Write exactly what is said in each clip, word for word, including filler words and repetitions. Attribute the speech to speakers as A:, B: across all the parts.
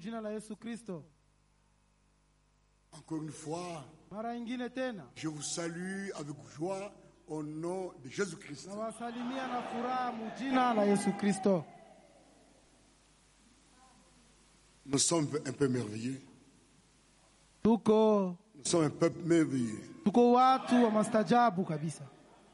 A: mjina la Yesu Kristo.
B: Encore une fois,
A: Mara ingine tena,
B: je vous salue avec joie au nom de Jésus-Christ.
A: nawasalimia na furaha mjina la Yesu Kristo.
B: Nous sommes un peu merveilleux.
A: Tuko
B: Nous sommes un peuple merveilleux.
A: tuko watu wa mastajabu kabisa.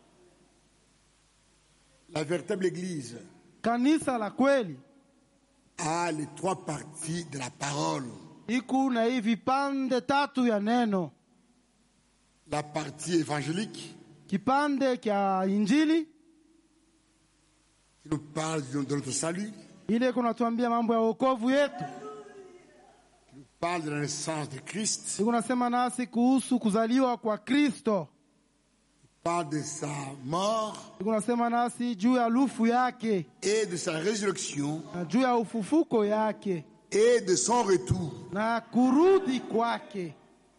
B: La véritable Église
A: Kanisa la kweli
B: a les trois parties de la parole.
A: iko na hivi vipande tatu ya neno.
B: La partie évangélique
A: Kipande kya Injili
B: qui nous parle de notre salut,
A: ile kunatuambia mambo ya wokovu yetu,
B: parle de la naissance de Christ,
A: iko nasema nasi kuhusu kuzaliwa kwa Kristo,
B: parle de sa mort
A: iko nasema nasi juu ya lufu yake
B: et de sa résurrection
A: na juu ya ufufuko yake
B: et de son retour.
A: na kurudi kwake.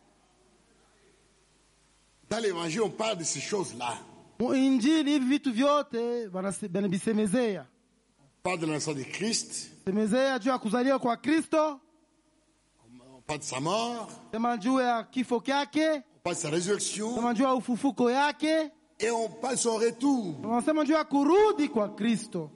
B: Dans l'évangile, on parle de ces choses-là.
A: Mu Injili hivi vitu vyote banabisemezea,
B: On parle de la naissance de Christ,
A: semezea juu ya kuzaliwa kwa Kristo,
B: on parle de sa mort,
A: sema juu ya kifo kyake,
B: on parle de sa résurrection
A: sema juu ya ufufuko yake,
B: et on parle de son retour.
A: wanasema juu ya kurudi kwa Kristo.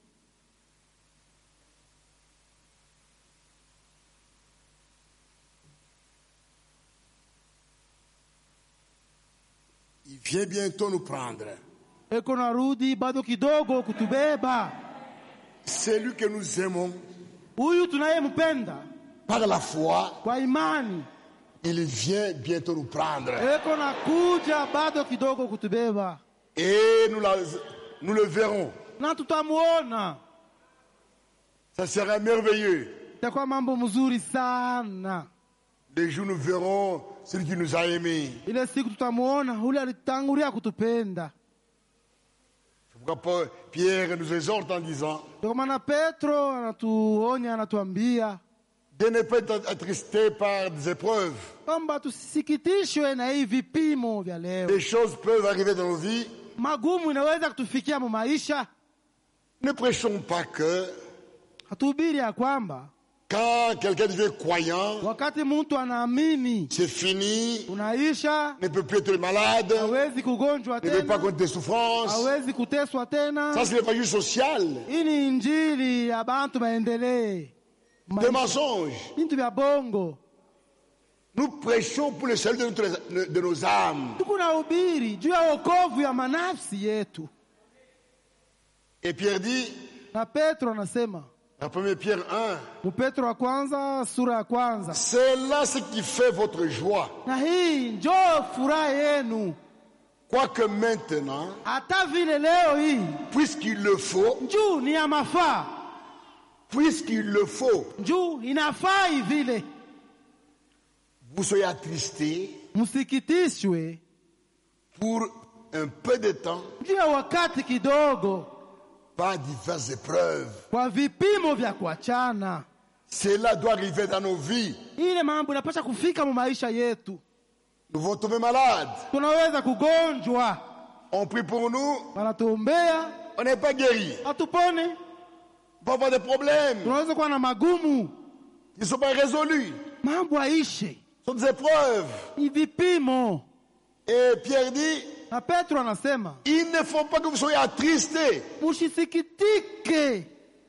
B: Il vient bientôt nous prendre.
A: Eko narudi bado kidogo kutubeba.
B: C'est lui que nous aimons
A: Huyu tunayempenda
B: par la foi.
A: kwa imani,
B: Il vient bientôt nous prendre.
A: eko nakuja bado kidogo kutubeba,
B: Et nous, la- nous le verrons.
A: na tutamuona.
B: Ça sera merveilleux.
A: Itakuwa mambo mzuri sana.
B: Les jours nous verrons celui qui nous a aimés.
A: Ile siku tutamuona ule alitangulia kutupenda.
B: C'est pourquoi Paul- Pierre nous exhorte en disant
A: Ndio maana Petro anatuonya, anatuambia
B: de ne pas être attristé par des épreuves.
A: kwamba tusisikitishwe na hii vipimo vya leo.
B: Les choses peuvent arriver dans nos vies.
A: Magumu inaweza kutufikia mu maisha.
B: Ne prêchons pas que
A: Hatuhubiri ya kwamba
B: quand quelqu'un devient croyant,
A: wakati mtu anaamini
B: c'est fini,
A: unaisha,
B: ne peut plus être malade,
A: hawezi kugonjwa
B: ne peut pas
A: tena,
B: connaître des souffrances.
A: hawezi kuteswa tena.
B: Ça, c'est l'évangile social.
A: Hii ni injili ya bantu maendelee,
B: Des mensonges.
A: bintu vya bongo.
B: Nous prêchons pour le salut de, notre, de nos âmes.
A: Tuko na hubiri juu ya wokovu ya manafsi yetu.
B: Et Pierre dit,
A: Na Petro anasema
B: la première Pierre un,
A: mu Petro wa kwanza sura ya kwanza,
B: c'est là ce qui fait votre joie.
A: na hii njoo furaha yenu,
B: Quoique maintenant,
A: hata vile leo hii
B: puisqu'il le faut,
A: njuu ni ya mafaa,
B: puisqu'il le faut,
A: njuu inafaa vile,
B: vous soyez attristés
A: msikitishwe
B: pour un peu de temps
A: juu ya wakati kidogo
B: par diverses épreuves.
A: kwa vipimo vya kuachana.
B: Cela doit arriver dans nos vies.
A: Ile mambo inapaswa kufika mu maisha yetu.
B: Nous vont tomber malades.
A: Tunaweza kugonjwa,
B: On prie pour nous,
A: wanatuombea
B: on n'est pas guéri.
A: hatupone.
B: On peut avoir des problèmes
A: Tunaweza kuwa na magumu,
B: qui ne sont pas résolus.
A: mambo aishe,
B: Ce sont des épreuves.
A: ni vipimo.
B: Et Pierre dit,
A: Na Petro anasema
B: il ne faut pas que vous soyez attristés
A: musisikitike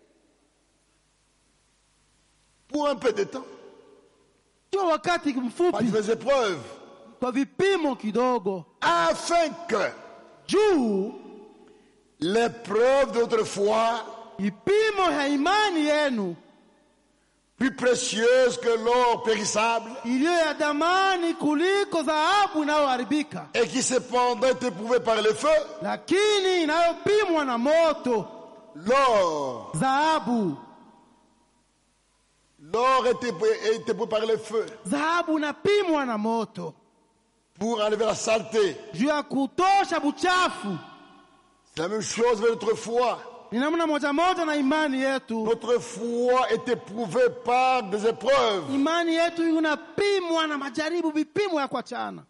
B: pour un peu de temps
A: juu wakati
B: par
A: mfupi,
B: diverses épreuves,
A: kwa vipimo kidogo,
B: afin que
A: juu
B: l'épreuve de votre foi,
A: ipimo ya imani yenu
B: plus précieuse que l'or périssable,
A: iliyo ya damani kuliko dhahabu inayoharibika,
B: et qui cependant est éprouvée par le feu,
A: lakini inayopimwa na moto.
B: l'or,
A: Dhahabu,
B: l'or est éprouvé, est éprouvé par le feu
A: dhahabu inapimwa na moto
B: pour enlever la saleté.
A: juu ya kutosha buchafu.
B: C'est la même chose avec notre foi.
A: Ni namna moja moja na imani yetu.
B: Notre foi est éprouvée par des épreuves.
A: Imani yetu inapimwa na majaribu, vipimo ya kuachana,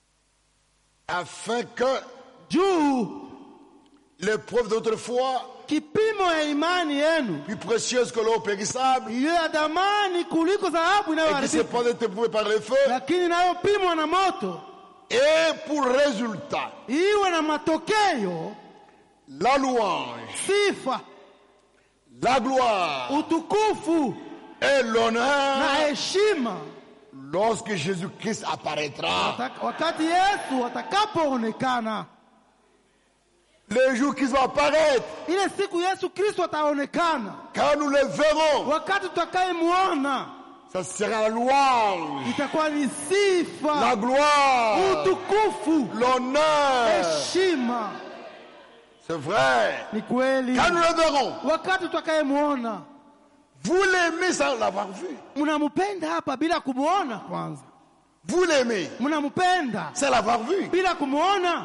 B: Afin que
A: juu
B: l'épreuve de notre foi
A: kipimo ya imani yenu
B: plus précieuse que l'or périssable,
A: iliyo ya damani kuliko dhahabu
B: et qui
A: inayoharibika,
B: cependant est éprouvée par le feu,
A: lakini inayopimwa na moto,
B: et pour résultat,
A: iwe na matokeo,
B: la louange,
A: sifa,
B: la gloire
A: utukufu
B: et
A: na
B: l'honneur
A: heshima
B: lorsque Jésus-Christ apparaîtra.
A: Wataka- wakati Yesu atakapoonekana.
B: Le jour qu'il va apparaître,
A: Ile siku Yesu Kristo ataonekana,
B: quand nous le verrons,
A: wakati tutakayemuona,
B: ça sera la louange,
A: itakuwa ni
B: la
A: sifa,
B: gloire,
A: utukufu,
B: l'honneur.
A: heshima.
B: C'est vrai.
A: Ni kweli,
B: Quand nous le verrons,
A: wakati tutakayemuona.
B: vous l'aimez sans l'avoir vu.
A: Mnampenda hapa bila kumuona kwanza,
B: Vous l'aimez
A: mnampenda
B: sans l'avoir vu.
A: bila kumuona.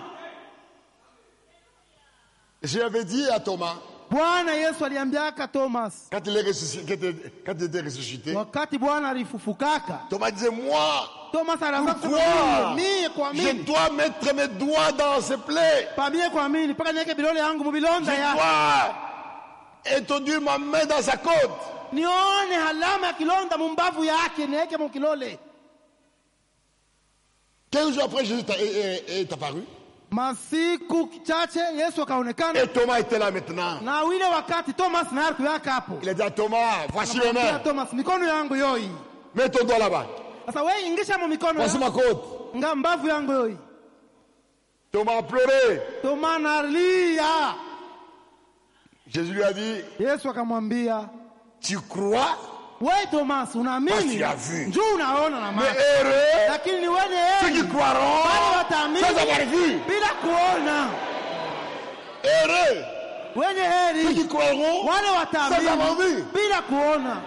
B: J'avais dit à Thomas,
A: Bwana Yesu aliambiaka Thomas
B: quand il, est ressuscité, quand il- quand il était ressuscité,
A: wakati Bwana alifufukaka,
B: Thomas disait, moi,
A: Thomas alianza kusema
B: pourquoi
A: mie
B: je
A: kuamini,
B: dois mettre mes doigts dans ses plaies?
A: pa mie kuamini mpaka niweke vidole yangu
B: Je
A: mubilonda ya
B: dois introduire ma main dans sa côte.
A: nione alama ya kilonda mumbavu yake niweke mukilole.
B: Quelques jours après, Jésus est- est est apparu.
A: Masiku chache Yesu akaonekana,
B: Et Thomas était là maintenant.
A: na wile wakati Thomas naye alikuwaka hapo.
B: Il a dit à Thomas, voici mes
A: Akamwambia
B: mains.
A: Thomas, mikono yangu yoi.
B: Mets ton doigt là-bas.
A: Sasa wewe ingisha mu mikono
B: Voici
A: yangu,
B: ma côte.
A: nga mbavu yangu yoi.
B: Thomas a pleuré.
A: Thomas analia.
B: Jésus lui a dit,
A: Yesu akamwambia,
B: tu crois?
A: wewe Thomas
B: Basi
A: unaamini?
B: ya vu.
A: Njoo unaona na
B: Mais
A: macho.
B: heureux
A: Lakini ni wenye
B: ceux qui
A: heri
B: croiront
A: wale wataamini
B: sans avoir vu.
A: bila kuona.
B: Heureux
A: Wenye
B: ceux
A: heri
B: qui croiront
A: wale
B: sans avoir
A: wataamini
B: vu.
A: bila kuona.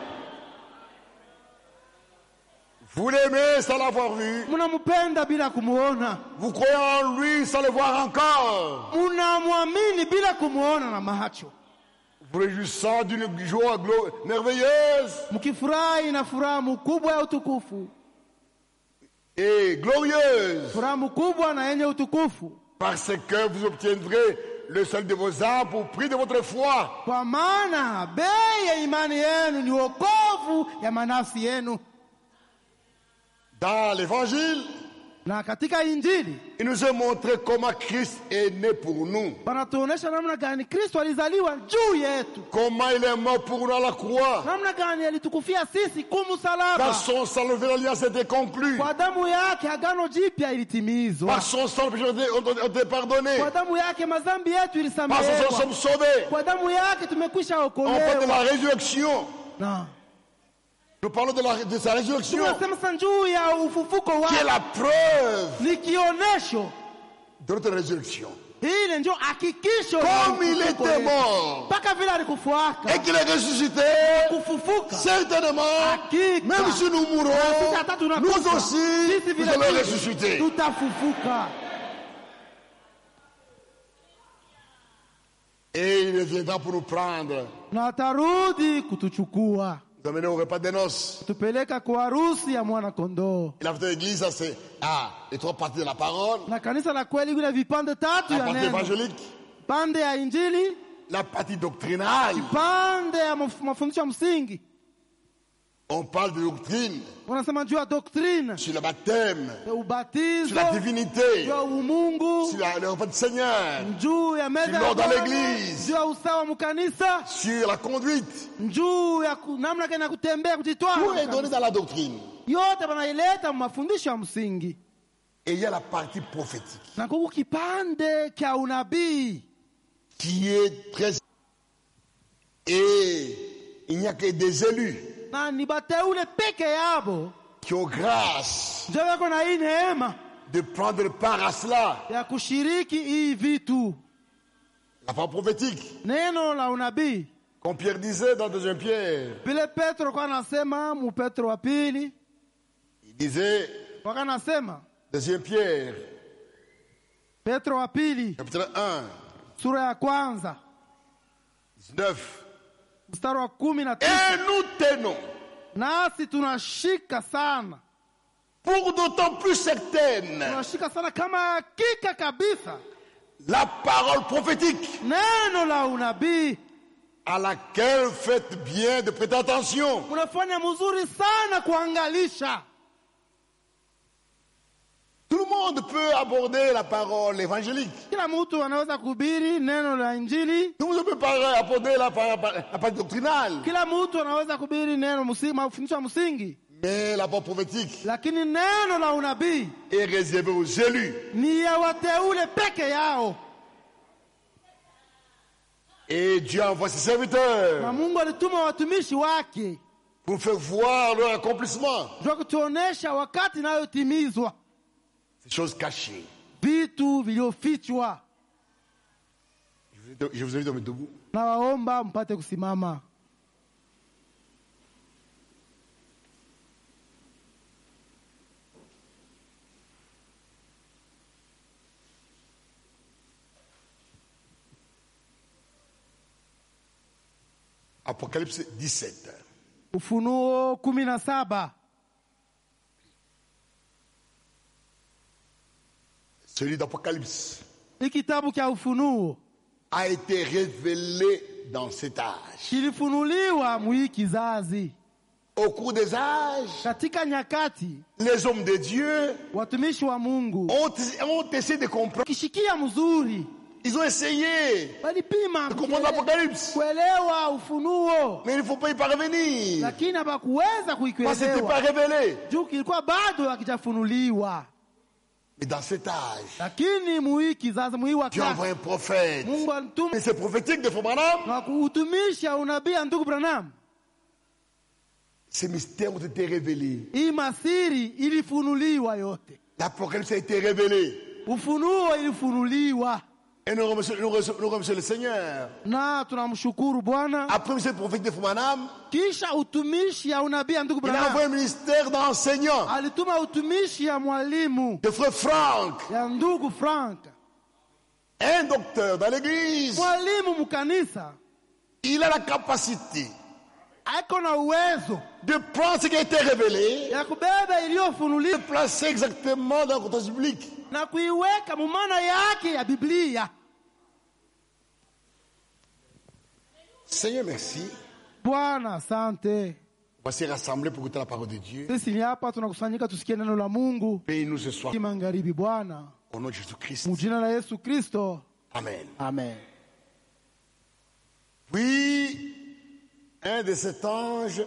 B: Vous l'aimez sans l'avoir vu.
A: Mnampenda bila kumuona.
B: Vous croyez en lui sans le voir encore.
A: Mnamwamini bila kumuona na macho.
B: Vous réjouissant d'une joie glo- merveilleuse
A: Mkifurahi na furaha mkubwa ya utukufu.
B: et glorieuse,
A: Furaha mkubwa na yenye utukufu.
B: parce que vous obtiendrez le salut de vos âmes au prix de votre foi.
A: Kwa maana bei ya imani yenu ni wokovu ya manafsi yenu.
B: Dans l'évangile,
A: Na katika Injili
B: il nous a montré comment Christ est né pour nous.
A: panatuonesha namna gani Kristo alizaliwa juu yetu,
B: Comment il est mort pour nous à la croix.
A: namna gani alitukufia sisi
B: Par
A: kumsalaba.
B: son sang, le nouvel alliance était conclu.
A: Kwa damu yake agano jipya ilitimizwa.
B: Par son sang, le péché ont été pardonnés.
A: Kwa damu yake mazambi yetu
B: Par son sang, nous
A: ilisamehewa.
B: sommes sauvés.
A: Kwa damu yake tumekwisha
B: On parle de
A: okolewa.
B: la résurrection.
A: Na
B: Nous parlons de, la, de sa résurrection,
A: tunasema sasa juu ya ufufuko
B: qui est
A: wake,
B: la preuve
A: ni kionesho.
B: de notre résurrection.
A: Ile ndio hakikisho la
B: Comme il
A: ufufuko
B: était
A: wetu.
B: mort
A: Mpaka vile alikufuaka
B: et qu'il est ressuscité,
A: kufufuka,
B: certainement,
A: hakika
B: même si nous
A: na sisi
B: mourons,
A: hata
B: nous
A: tunakufa,
B: aussi,
A: sisi
B: nous
A: vile
B: allons
A: vile
B: ressusciter.
A: tutafufuka.
B: Et il viendra pour nous prendre,
A: Na atarudi kutuchukua,
B: nous amener au repas des noces.
A: tupeleka kwa harusi ya mwana kondoo.
B: Et la fête de l'église, ça c'est ah, les trois parties de la parole,
A: Na kanisa la kweli vile vipande tatu
B: la
A: ya
B: partie
A: neno,
B: évangélique,
A: pande ya injili,
B: la partie doctrinale.
A: pande ya maf- mafundisho ya msingi.
B: On parle de doctrine,
A: Wanasema juu ya doktrina,
B: sur le baptême,
A: ya
B: sur
A: ubatizo,
B: la divinité,
A: juu ya umungu,
B: sur la- le repas du Seigneur,
A: juu ya meza
B: Sur
A: ya
B: l'ordre dans
A: Bwana,
B: l'église.
A: juu ya usawa mkanisa,
B: sur la conduite.
A: juu ya ku- namna gani ya kutembea kujitwaa.
B: Tout est donné dans la doctrine.
A: Yote wanaileta mafundisho ya msingi,
B: Et il y a la partie prophétique
A: na kuku kipande cha unabii
B: qui est très... Et il n'y a que des élus
A: na ni bateule peke yabo
B: qui ont grâce
A: ndio wako na hii neema
B: de prendre part à cela.
A: ya kushiriki hii vitu.
B: La parole prophétique,
A: Neno la unabii
B: comme Pierre disait dans deuxième Pierre,
A: vile Petro kwa anasema mu Petro wa pili,
B: il disait,
A: kwa anasema
B: deuxième Pierre,
A: Petro wa pili
B: chapitre un,
A: sura ya kwanza
B: dix-neuf.
A: mstari wa kumi na tisa,
B: Et nous tenons,
A: nasi tunashika sana,
B: pour d'autant plus certaine,
A: tunashika sana kama hakika kabisa
B: la parole prophétique
A: neno la unabii
B: à laquelle faites bien de prêter attention.
A: Mnafanya mzuri sana kuangalisha.
B: Tout le monde peut aborder la parole évangélique.
A: Kila mtu anaweza kuhubiri neno la Injili.
B: Tout le monde peut parler, aborder la, la, la parole doctrinale.
A: Kila mtu anaweza kuhubiri neno msingi, mafundisho ya msingi.
B: Mais la parole prophétique
A: Lakini neno la unabii
B: est réservé aux élus.
A: ni ya wateule peke yao.
B: Et Dieu envoie ses serviteurs
A: Na Mungu alituma watumishi wake
B: pour faire voir leur accomplissement.
A: ndio kutuonesha wakati inayotimizwa,
B: Ces choses cachées.
A: vitu vilivyofichwa.
B: Je vous invite à me mettre debout.
A: Na waomba mpate kusimama.
B: Apocalypse dix-sept.
A: Ufunuo kumi na saba.
B: Celui d'Apocalypse
A: Hii kitabu cha Ufunuo
B: a été révélé dans cet âge.
A: kilifunuliwa mwii kizazi.
B: Au cours des âges,
A: Katika nyakati
B: les hommes de Dieu
A: watumishi wa Mungu
B: ont, ont essayé de comprendre.
A: kishikia mzuri
B: Ils ont essayé
A: walipima
B: de comprendre l'Apocalypse.
A: kuelewa Ufunuo,
B: Mais il ne faut pas y parvenir.
A: lakini hapakuweza
B: Parce que ce n'était pas
A: kuielewa
B: révélé.
A: juu kilikuwa bado hakijafunuliwa.
B: Mais dans cet âge,
A: Lakini mwii kizazi, mwii
B: Dieu envoie
A: wakati
B: un prophète.
A: Mungu alituma
B: Et c'est prophétique de Branham.
A: na kuutumisha unabii ya ndugu Branham.
B: Ces mystères ont été révélés.
A: Hii masiri ilifunuliwa yote.
B: L'Apocalypse a été révélé.
A: Ufunuo ilifunuliwa.
B: Et nous remercions, nous remercions- nous remercions le Seigneur.
A: Na tunamshukuru Bwana.
B: Après ce prophète de Branham,
A: Kisha utumishi ya unabii ya ndugu
B: il a envoyé
A: Branham
B: un ministère d'enseignants,
A: alituma utumishi ya mwalimu
B: de frère Franck,
A: ya ndugu Frank,
B: un docteur dans l'église.
A: mwalimu mkanisa.
B: Il a la capacité
A: Ako na uwezo
B: de prendre ce qui a été révélé,
A: ya kubeba
B: de
A: iliyofunuliwa
B: placer exactement dans le contexte biblique.
A: na kuiweka mumana yake ya Biblia.
B: Seigneur, merci.
A: Bwana asante.
B: On va se rassembler pour écouter la parole de Dieu.
A: Sisi ni hapa tunakusanyika tusikie neno la Mungu.
B: Bénis-nous ce soir.
A: Magharibi Bwana,
B: Au nom de Jésus-Christ.
A: mujina la Yesu Kristo.
B: Amen.
A: Amen.
B: Puis, un de ces anges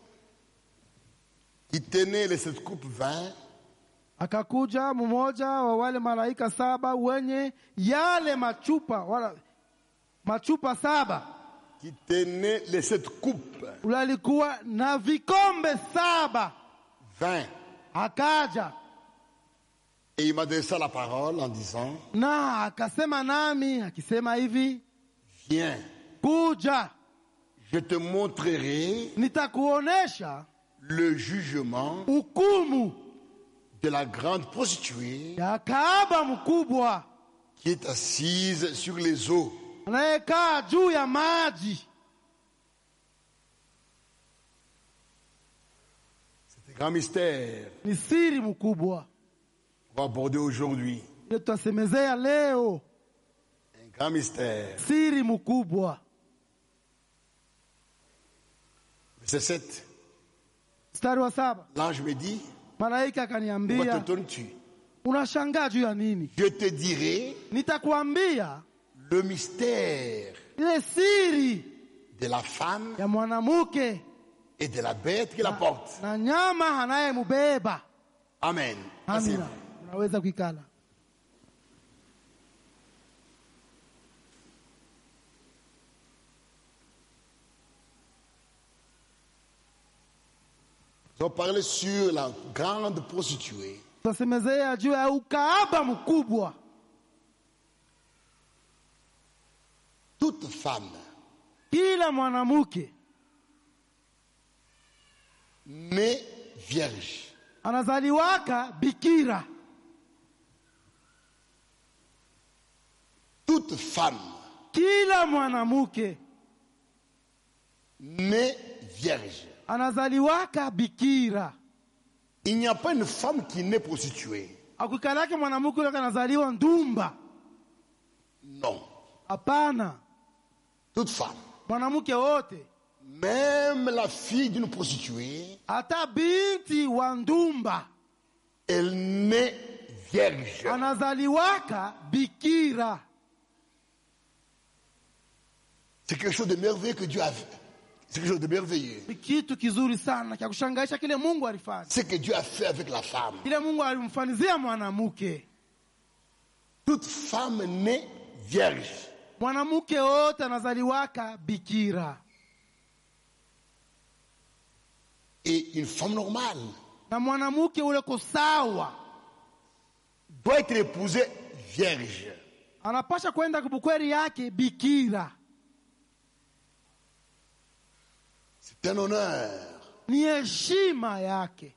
B: qui tenait les sept coupes vin
A: Akakuja mmoja wa wale malaika saba wenye yale machupa wala machupa saba,
B: qui tenait les sept coupes
A: ulalikuwa na vikombe saba.
B: vin.
A: Akaja
B: Et il m'a adressé la parole en disant,
A: na akasema nami akisema hivi,
B: viens,
A: kuja
B: je te montrerai
A: nitakuonesha
B: le jugement
A: hukumu
B: de la grande prostituée
A: ya kahaba mkubwa
B: qui est assise sur les eaux.
A: anayekaa juu ya maji.
B: C'est un grand mystère
A: Ni siri mkubwa
B: qu'on va aborder aujourd'hui.
A: ile tutasemezea leo,
B: Un grand mystère.
A: siri mkubwa.
B: Verset sept.
A: Mstari wa saba,
B: L'ange me dit,
A: malaika
B: pourquoi
A: akaniambia,
B: t'étonnes-tu?
A: unashangaa juu ya nini?
B: Je te dirai
A: Nitakwambia
B: le mystère
A: ile siri
B: de la femme
A: ya mwanamke
B: et de la bête qui la porte.
A: na nyama anayemubeba.
B: Amen.
A: Amina. Unaweza kuikala.
B: Nous allons parler sur la grande prostituée.
A: Tutasemezea juu ya ukahaba mkubwa.
B: Toute femme
A: Kila mwanamke
B: née vierge
A: anazaliwaka bikira.
B: toute femme
A: Kila mwanamke
B: née vierge.
A: anazaliwaka bikira.
B: Il n'y a pas une femme qui naît prostituée.
A: Akukalake mwanamke yule anazaliwa ndumba.
B: Non.
A: Hapana.
B: Toute femme
A: mwanamke wote,
B: même la fille d'une prostituée,
A: hata binti wa ndumba,
B: elle naît vierge.
A: anazaliwaka bikira.
B: C'est quelque chose de merveilleux que Dieu a fait. C'est quelque chose de merveilleux.
A: Ni kitu kizuri sana cha kushangaisha kile Mungu alifanya.
B: Ce que Dieu a fait avec la femme.
A: Kile Mungu alimfanizia mwanamke.
B: Toute femme naît vierge.
A: Mwanamke wote anazaliwaka bikira.
B: Et une femme normale
A: Na mwanamke ule ko sawa
B: doit être épousée vierge.
A: anapasha kwenda kubukweri yake bikira.
B: C'est un honneur.
A: Ni heshima yake.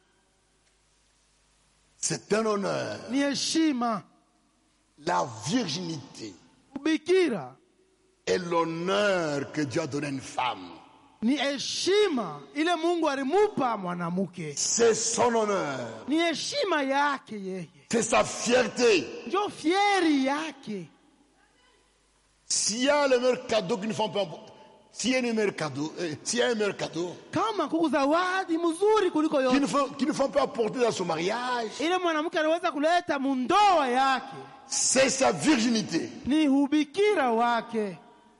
B: C'est un honneur.
A: Ni heshima.
B: La virginité
A: Bikira
B: est l'honneur que Dieu a donné à une femme.
A: ni heshima ile Mungu alimupa mwanamke.
B: C'est son honneur.
A: Ni heshima yake yeye.
B: C'est sa fierté.
A: Ndio fieri yake.
B: S'il y a le meilleur cadeau qu'une femme peut apporter, s'il y a un meilleur cadeau, euh, s'il y a un meilleur cadeau
A: Kama kuku zawadi mzuri kuliko
B: qu'une
A: yote
B: femme, qu'une femme peut apporter dans son mariage,
A: ile mwanamke anaweza kuleta mundoa yake,
B: c'est sa virginité.
A: ni ubikira wake.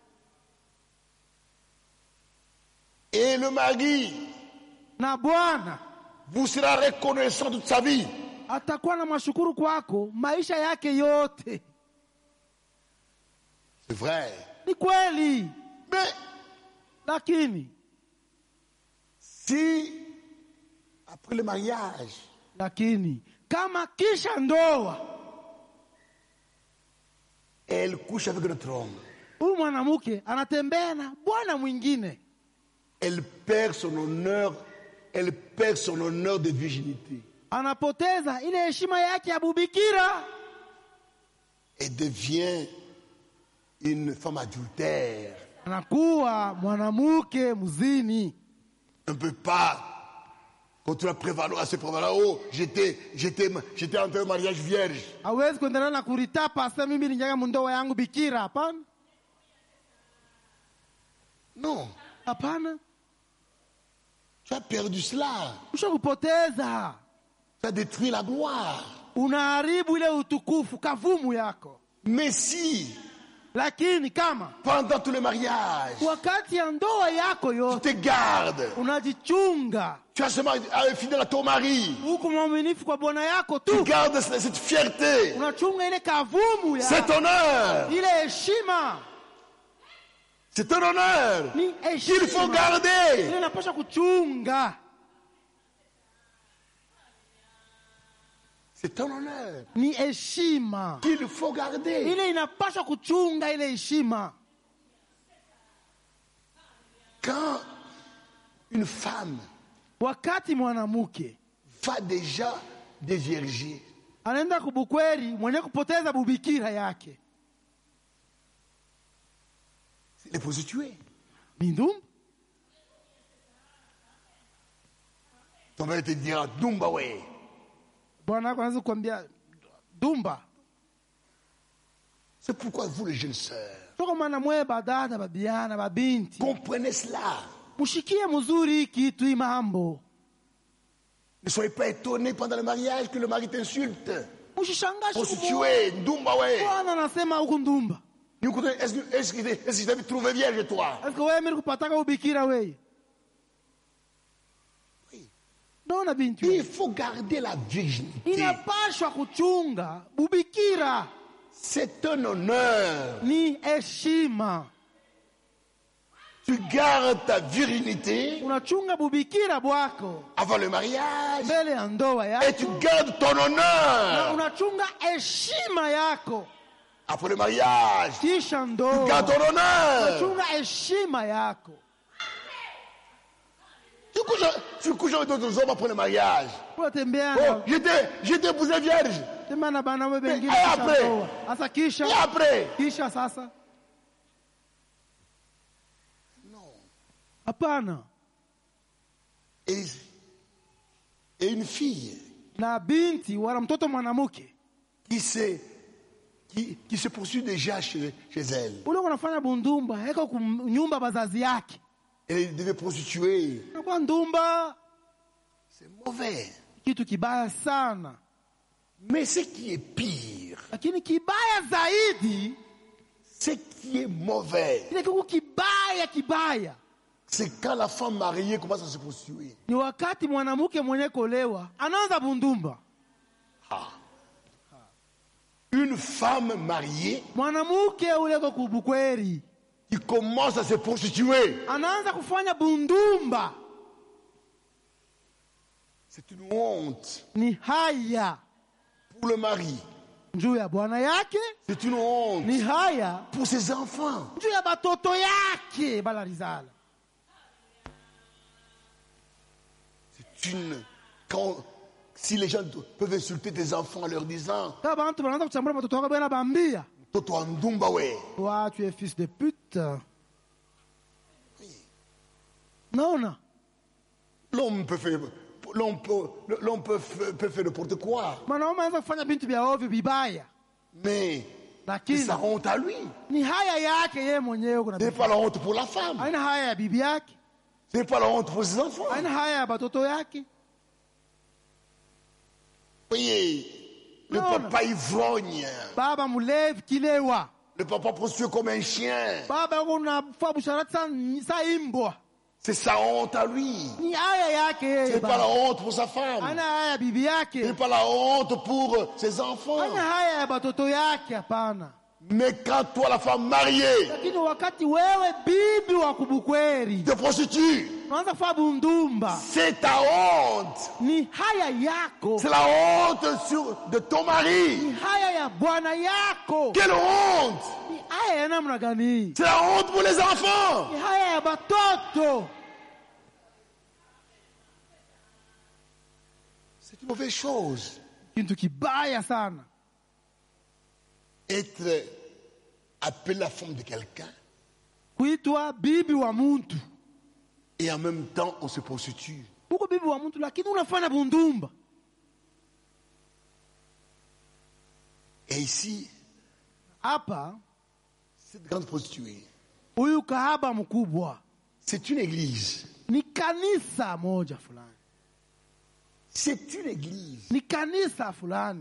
B: Et le mari
A: Na Bwana
B: vous sera reconnaissant toute sa vie.
A: atakuwa na mashukuru kwako maisha yake yote.
B: C'est vrai.
A: Ni kweli.
B: Mais
A: Lakini
B: si après le mariage,
A: lakini kama kisha ndoa
B: elle couche avec notre homme,
A: huyu mwanamke anatembea na bwana mwingine,
B: elle perd son honneur, elle perd son honneur de virginité
A: anapoteza ile heshima yake ya bubikira,
B: et devient une femme adultère.
A: anakuwa mwanamke mzini.
B: On ne peut pas continuer à prévaloir, à se prévaloir. Oh, j'étais, j'étais, j'étais en un mariage vierge.
A: Hawezi kuendelea na kuritapa asa mimi ninjaga mundoa yangu bikira. Hapana,
B: Non,
A: hapana,
B: tu as perdu cela.
A: ushakupoteza,
B: Tu as détruit la gloire.
A: unaharibu ile utukufu kavumu yako.
B: Mais si,
A: Lakini kama
B: pendant tout le mariage,
A: wakati ya ndoa yako
B: tu
A: yote
B: te gardes,
A: unajichunga,
B: tu as seulement à être fidèle à ton mari,
A: huku mwaminifu kwa bwana yako
B: tu
A: tu,
B: gardes cette cette fierté,
A: unachunga ile kavumu
B: cet
A: yako,
B: honneur.
A: ile heshima.
B: C'est un honneur
A: Ni
B: qu'il faut
A: heshima
B: garder.
A: ile inapaswa kuchunga.
B: C'est un honneur
A: Ni heshima
B: qu'il faut garder.
A: ile inapaswa kuchunga ile heshima.
B: Quand une femme
A: Wakati mwanamke
B: va déjà dévierger,
A: anaenda kubukweri mwenye kupoteza bubikira yake,
B: elle est prostituée.
A: mindum
B: Ton mari te dira, Dumba, ouais.
A: bwana wako anaweza kuambia dumba.
B: C'est pourquoi vous, les jeunes sœurs,
A: Toka maana mwe badada babiana babinti
B: comprenez cela.
A: mushikie mzuri kitu hii mambo.
B: Ne soyez pas étonnés pendant le mariage que le mari t'insulte.
A: Mushishangashi
B: Prostituée, Dumba, ouais.
A: bwana anasema huku ndumba.
B: Est-ce que est-ce que- est-ce que je t'avais trouvé vierge, toi?
A: Eske wewe mimi kupataka ubikira wewe?
B: Oui.
A: Naona binti
B: Il faut garder la virginité.
A: inapashwa kuchunga bubikira,
B: C'est un honneur.
A: ni heshima.
B: Tu gardes ta virginité
A: Unachunga bubikira bwako
B: avant le mariage
A: mbele ya ndoa
B: et
A: yako,
B: tu gardes ton
A: na
B: honneur
A: unachunga heshima yako
B: après le mariage.
A: kisha
B: Tu
A: ndoa,
B: gardes ton honneur.
A: unachunga heshima yako.
B: Tu couches, tu couches avec d'autres hommes après le mariage.
A: Unatembea
B: Oh,
A: na
B: j'étais, j'étais épousé vierge.
A: tembea na banawe bengine
B: Eh,
A: kisha
B: après.
A: ndoa. Sasa kisha
B: Et après?
A: kisha sasa, hapana.
B: Et, et une fille
A: Na binti wala mtoto mwanamke
B: qui s'est qui, qui se poursuit déjà chez, chez elle.
A: ule unafanya bundumba eko kunyumba bazazi yake.
B: Elle devait prostituer.
A: Kwa ndumba
B: C'est mauvais.
A: kitu kibaya sana.
B: Mais ce qui est pire,
A: Lakini kibaya zaidi,
B: ce qui est mauvais,
A: kile kitu kibaya kibaya
B: c'est quand la femme mariée commence à se prostituer.
A: ni wakati mwanamke mwenye kolewa anaanza bundumba.
B: Ah. Une femme mariée
A: Mwanamke ule kwa kubukweri
B: qui commence à se prostituer,
A: anaanza kufanya bundumba,
B: c'est une honte
A: ni haya
B: pour le mari.
A: juu ya bwana yake,
B: C'est une honte
A: ni haya
B: pour ses enfants.
A: juu ya batoto yake balarizala.
B: C'est une... Quand... Si les gens peuvent insulter tes enfants en leur disant
A: Kama bantu banaanza kuchambula batoto wako bena bambia,
B: Toto Andumba we.
A: toi tu es fils de pute. Naona
B: L'homme peut faire, l'homme peut, l'homme peut, peut faire n'importe quoi.
A: mwanaume anaweza kufanya bintu vya ovyo vibaya,
B: Mais c'est
A: lakini
B: sa honte à lui.
A: ni haya yake yeye mwenyewe. Kuna
B: Ce n'est pas la honte pour la femme.
A: haina haya ya bibi yake,
B: Ce n'est pas la honte pour ses enfants.
A: haina haya ya batoto yake.
B: Voyez, le
A: Non,
B: papa ivrogne,
A: Baba mulevi kilewa,
B: le papa prostitué comme un chien,
A: baba yuko unafua busharati sa, sa imbwa,
B: c'est sa honte à lui.
A: ni haya yake
B: Ce
A: yeye
B: n'est pas la
A: baba.
B: honte pour sa femme.
A: Haina haya ya bibi
B: Ce n'est
A: yake,
B: pas la honte pour ses enfants.
A: haina haya ya batoto yake, hapana.
B: Mais quand toi, la femme mariée,
A: Lakini wakati wewe bibi wa kubukweri
B: te prostitues,
A: unaanza kufanya bundumba,
B: c'est ta honte.
A: ni haya yako,
B: C'est la honte sur, de ton mari.
A: ni haya ya bwana yako.
B: Quelle honte!
A: Ni haya ya namna gani?
B: C'est la honte pour les enfants.
A: Ni haya ya batoto.
B: C'est une mauvaise chose.
A: Kitu kibaya sana
B: Être appelé la femme de quelqu'un
A: kuitwa bibi wa muntu.
B: et en même temps on se prostitue.
A: Uko bibi wa muntu lakini unafanya bundumba.
B: Et ici,
A: Hapa
B: cette grande prostituée,
A: huyu kahaba mkubwa
B: c'est une église.
A: ni kanisa moja fulani,
B: C'est une église
A: ni kanisa fulani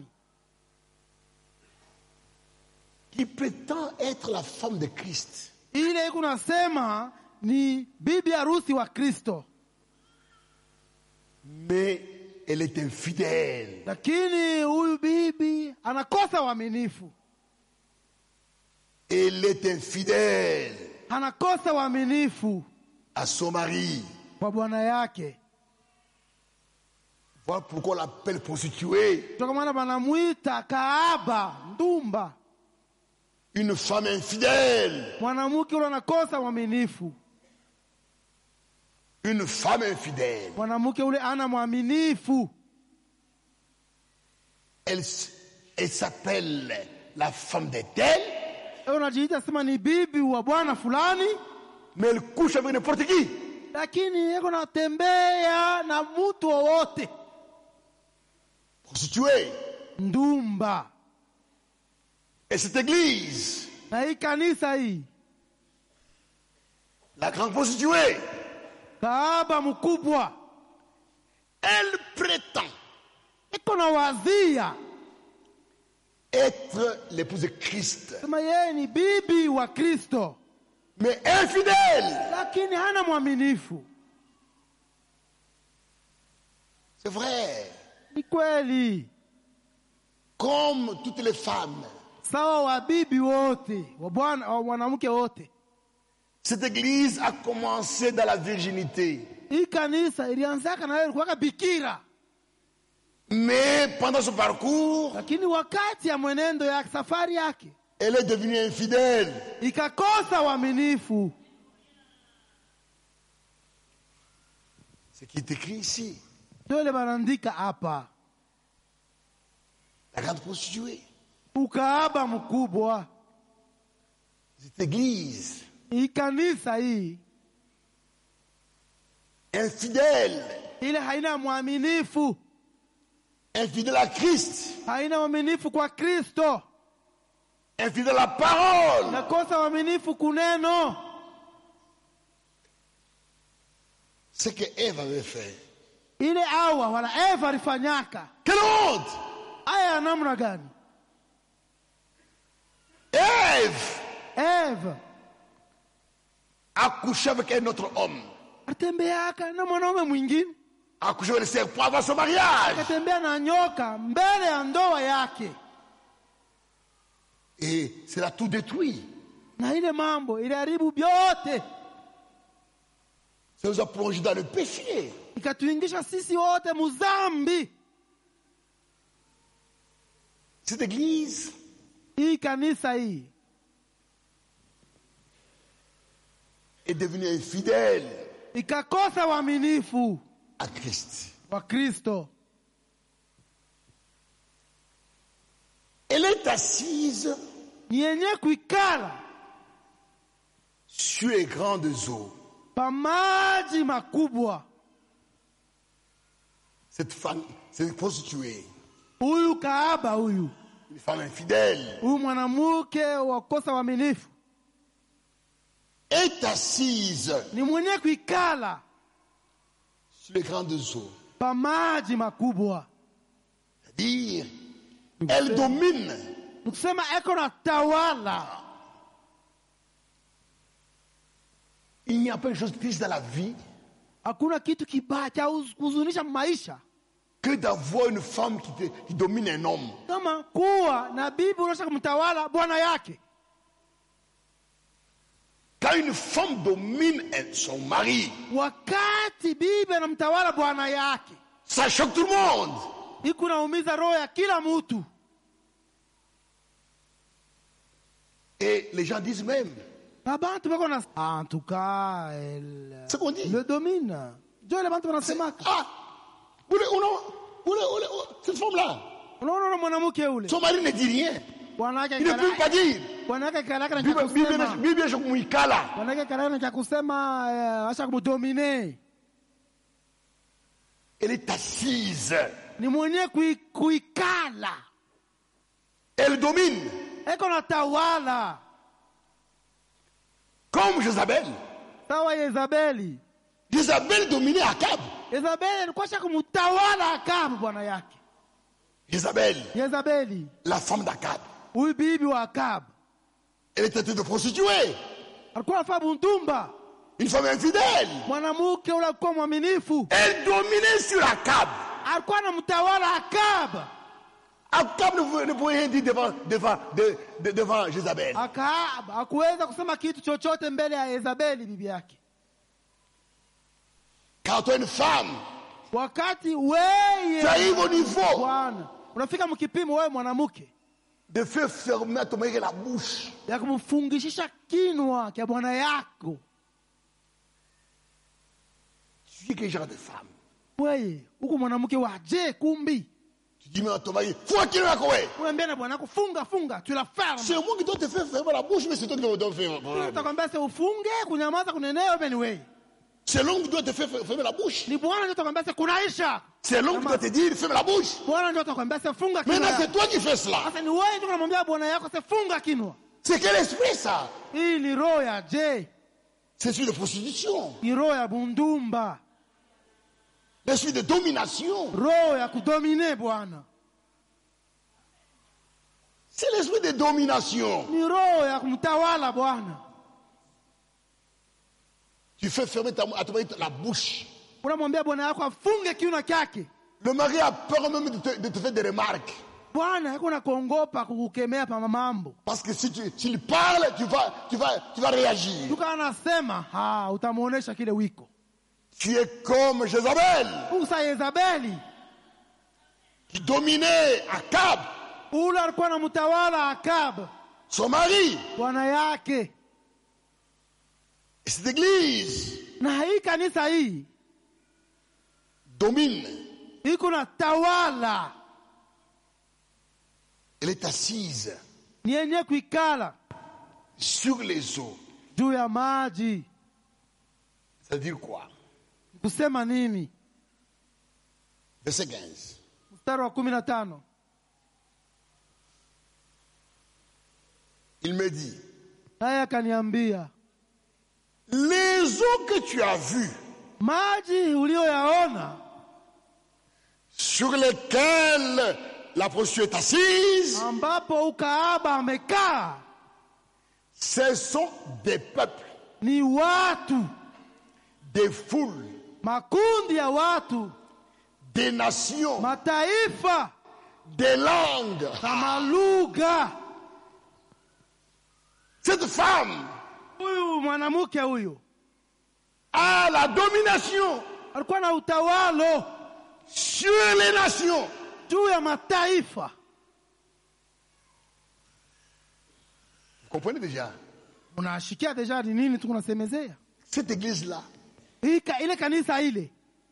B: qui prétend être la femme de Christ.
A: ile iko nasema ni bibi harusi wa Kristo,
B: Mais elle est infidèle.
A: lakini huyu bibi anakosa uaminifu,
B: Elle est infidèle
A: anakosa uaminifu
B: à son mari.
A: kwa bwana yake.
B: Voilà pourquoi on l'appelle prostituée.
A: Ndio maana banamwita kahaba, ndumba,
B: Une femme infidèle.
A: mwanamke ule anakosa uaminifu,
B: Une femme infidèle.
A: mwanamke ule ana mwaminifu.
B: Elle, s- elle s'appelle la femme de tel,
A: Wewe unajiita sema ni bibi wa bwana fulani,
B: mais elle couche avec n'importe qui.
A: lakini yeko natembea na mtu wowote.
B: Prostituée.
A: Ndumba.
B: Et cette église,
A: Na hii kanisa hii,
B: la grande prostituée,
A: kahaba mkubwa
B: elle prétend
A: iko na wazia
B: être l'épouse de Christ,
A: sema yeye ni bibi wa Kristo,
B: mais infidèle.
A: lakini hana mwaminifu.
B: C'est vrai.
A: Ni kweli,
B: Comme toutes les femmes,
A: sawa wa bibi wote wa bwana wa mwanamke wote.
B: cette église a commencé dans la virginité.
A: Hii kanisa ilianzaka na yeye alikuwa bikira,
B: Mais pendant ce parcours,
A: lakini wakati ya mwenendo ya safari yake
B: elle est devenue infidèle.
A: ikakosa uaminifu.
B: Ce qui est écrit ici,
A: Ndio ile banaandika hapa,
B: la grande prostituée.
A: ukahaba mkubwa.
B: Cette église
A: Hii kanisa hii
B: infidèle,
A: ile haina mwaminifu,
B: infidèle à Christ.
A: haina uaminifu kwa Kristo.
B: infidèle à la parole.
A: nakosa uaminifu kuneno.
B: Ce que Ève avait fait.
A: Ile Hawa wala Eva alifanyaka.
B: Quelle honte!
A: Aya namna gani?
B: Ève
A: Eva
B: a couché avec un autre homme.
A: atembeaka na mwanaume mwingine.
B: A couché avec le serpent avant son mariage.
A: Akatembea na nyoka mbele ya ndoa yake.
B: Et cela a tout détruit.
A: Na ile mambo iliharibu vyote.
B: Ça nous a plongé dans le péché.
A: Ikatuingisha sisi wote muzambi.
B: Cette église
A: Hii kanisa hii
B: est devenue infidèle
A: ikakosa uaminifu
B: à Christ.
A: wa Kristo.
B: Elle est assise
A: Ni yenye kuikala
B: sur les grandes eaux.
A: pa maji makubwa.
B: Cette femme, cette prostituée,
A: Huyu kaaba huyu,
B: une femme infidèle,
A: huyu mwanamke wa kosa uaminifu
B: est assise
A: ni mwenye kuikala
B: sur les grandes eaux.
A: pa maji makubwa.
B: C'est-à-dire, elle domine.
A: Nikusema eko na tawala.
B: Il n'y a pas une chose triste dans la vie
A: Hakuna kitu kibaya cha kuhuzunisha maisha
B: que d'avoir une femme qui, te, qui domine un homme.
A: kama kuwa na bibi unataka kumtawala bwana yake.
B: Quand une femme domine son mari,
A: Wakati bibi anamtawala bwana yake,
B: ça choque tout le monde.
A: iko naumiza roho ya kila mtu.
B: Et les gens disent même,
A: Na bantu bako na en tout cas elle
B: c'est qu'on dit.
A: le domine. Jo le bantu wanasemaka.
B: Ah, vous le- uno- uno- uno- cette femme-là,
A: Unaona mwanamke ule.
B: son mari ne dit rien.
A: Bwana yake
B: Il ne peut pas dire.
A: Bwana yake kalaka na
B: Bibi-
A: cha
B: Bibi-
A: kusema.
B: Bibi est kumwikala.
A: Bwana yake kalaka na cha kusema eh, acha kumdomine.
B: Elle est assise.
A: Ni mwenye kui, kuikala.
B: Elle domine.
A: Eko na tawala.
B: Comme Jézabel.
A: Sawa Yezabeli.
B: Jézabel dominait Akab.
A: Yezabeli alikuwa shaka kumtawala Akabu bwana yake.
B: Jézabel,
A: Yezabeli,
B: la femme d'Akab.
A: huyu bibi wa Akabu,
B: Elle était de prostituée.
A: alikuwa anafanya buntumba.
B: Une femme infidèle.
A: Mwanamke ule alikuwa mwaminifu.
B: Elle dominait sur Akab.
A: Alikuwa anamtawala Akabu.
B: Akab ne pouvait, ne pouvait rien dire devant, devant, de, de, devant Jézabel.
A: Akabu hakuweza kusema kitu chochote mbele ya Yezabeli bibi yake.
B: Quand tu es une femme,
A: Wakati
B: tu
A: wewe
B: arrives au niveau
A: bwana unafika mkipimo wewe mwanamke
B: de faire fermer à ton mari la bouche.
A: ya kumfungishisha kinwa kia bwana yako,
B: Tu dis quel genre de femme?
A: wewe huko mwanamke waje kumbi
B: Tu dis mais à ton mari, faut qu'il la couette.
A: unaambia na bwana yako funga funga, tu la ferme.
B: C'est moi qui dois te faire fermer la bouche, mais c'est toi qui dois te faire.
A: Utakwambia se ufunge kunyamaza kunenea wewe ni wewe.
B: C'est l'homme qui doit te faire fermer la bouche.
A: Ni bwana ndio atakwambia se kunaisha.
B: C'est l'homme qui doit te dire ferme la bouche.
A: Bwana ndio atakwambia se funga
B: Maintenant,
A: kinwa.
B: c'est toi qui fais cela.
A: Sasa ni wewe ndio unamwambia bwana yako se funga kinwa.
B: C'est quel esprit ça?
A: Hii ni roho ya je,
B: C'est celui de prostitution,
A: ni roho ya bundumba,
B: l'esprit de domination.
A: roho ya kudomine bwana.
B: C'est l'esprit de domination.
A: Ni roho ya kumtawala bwana.
B: Tu fais fermer ta, à ton mari la bouche.
A: Unamwambia bwana yako afunge kiuno chake.
B: Le mari a peur même de te, de te faire des remarques.
A: Bwana yako na kuongopa kukukemea pa mambo.
B: Parce que si tu s'il parle, tu vas, tu vas, tu vas réagir.
A: Tuka anasema, ha, utamuonesha kile wiko.
B: Tu es comme Jézabel,
A: Usa Yezabeli,
B: qui dominait Akab,
A: ule alikuwa na mtawala Akab,
B: son mari.
A: bwana yake.
B: Et cette église
A: Na hii kanisa hii
B: domine.
A: iko na tawala,
B: Elle est assise
A: ni yenye kuikala
B: sur les eaux.
A: juu ya maji.
B: Ça veut dire quoi?
A: Kusema nini?
B: Verset quinze.
A: Mstari wa kumi na tano.
B: Il me dit,
A: naye akaniambia,
B: les eaux que tu as vues,
A: maji ulioyaona
B: sur lesquelles la prostituée est assise,
A: ambapo ukahaba amekaa,
B: ce sont des peuples,
A: ni watu,
B: des foules,
A: makundi ya watu,
B: des nations,
A: mataifa
B: des langues.
A: na malugha.
B: Cette femme
A: Huyu mwanamke huyu
B: a la domination
A: alikuwa na utawalo
B: sur les nations.
A: juu ya mataifa.
B: Vous comprenez déjà?
A: Unashikia deja ni nini tukunasemezea?
B: Cette église-là,
A: Ika ile kanisa ile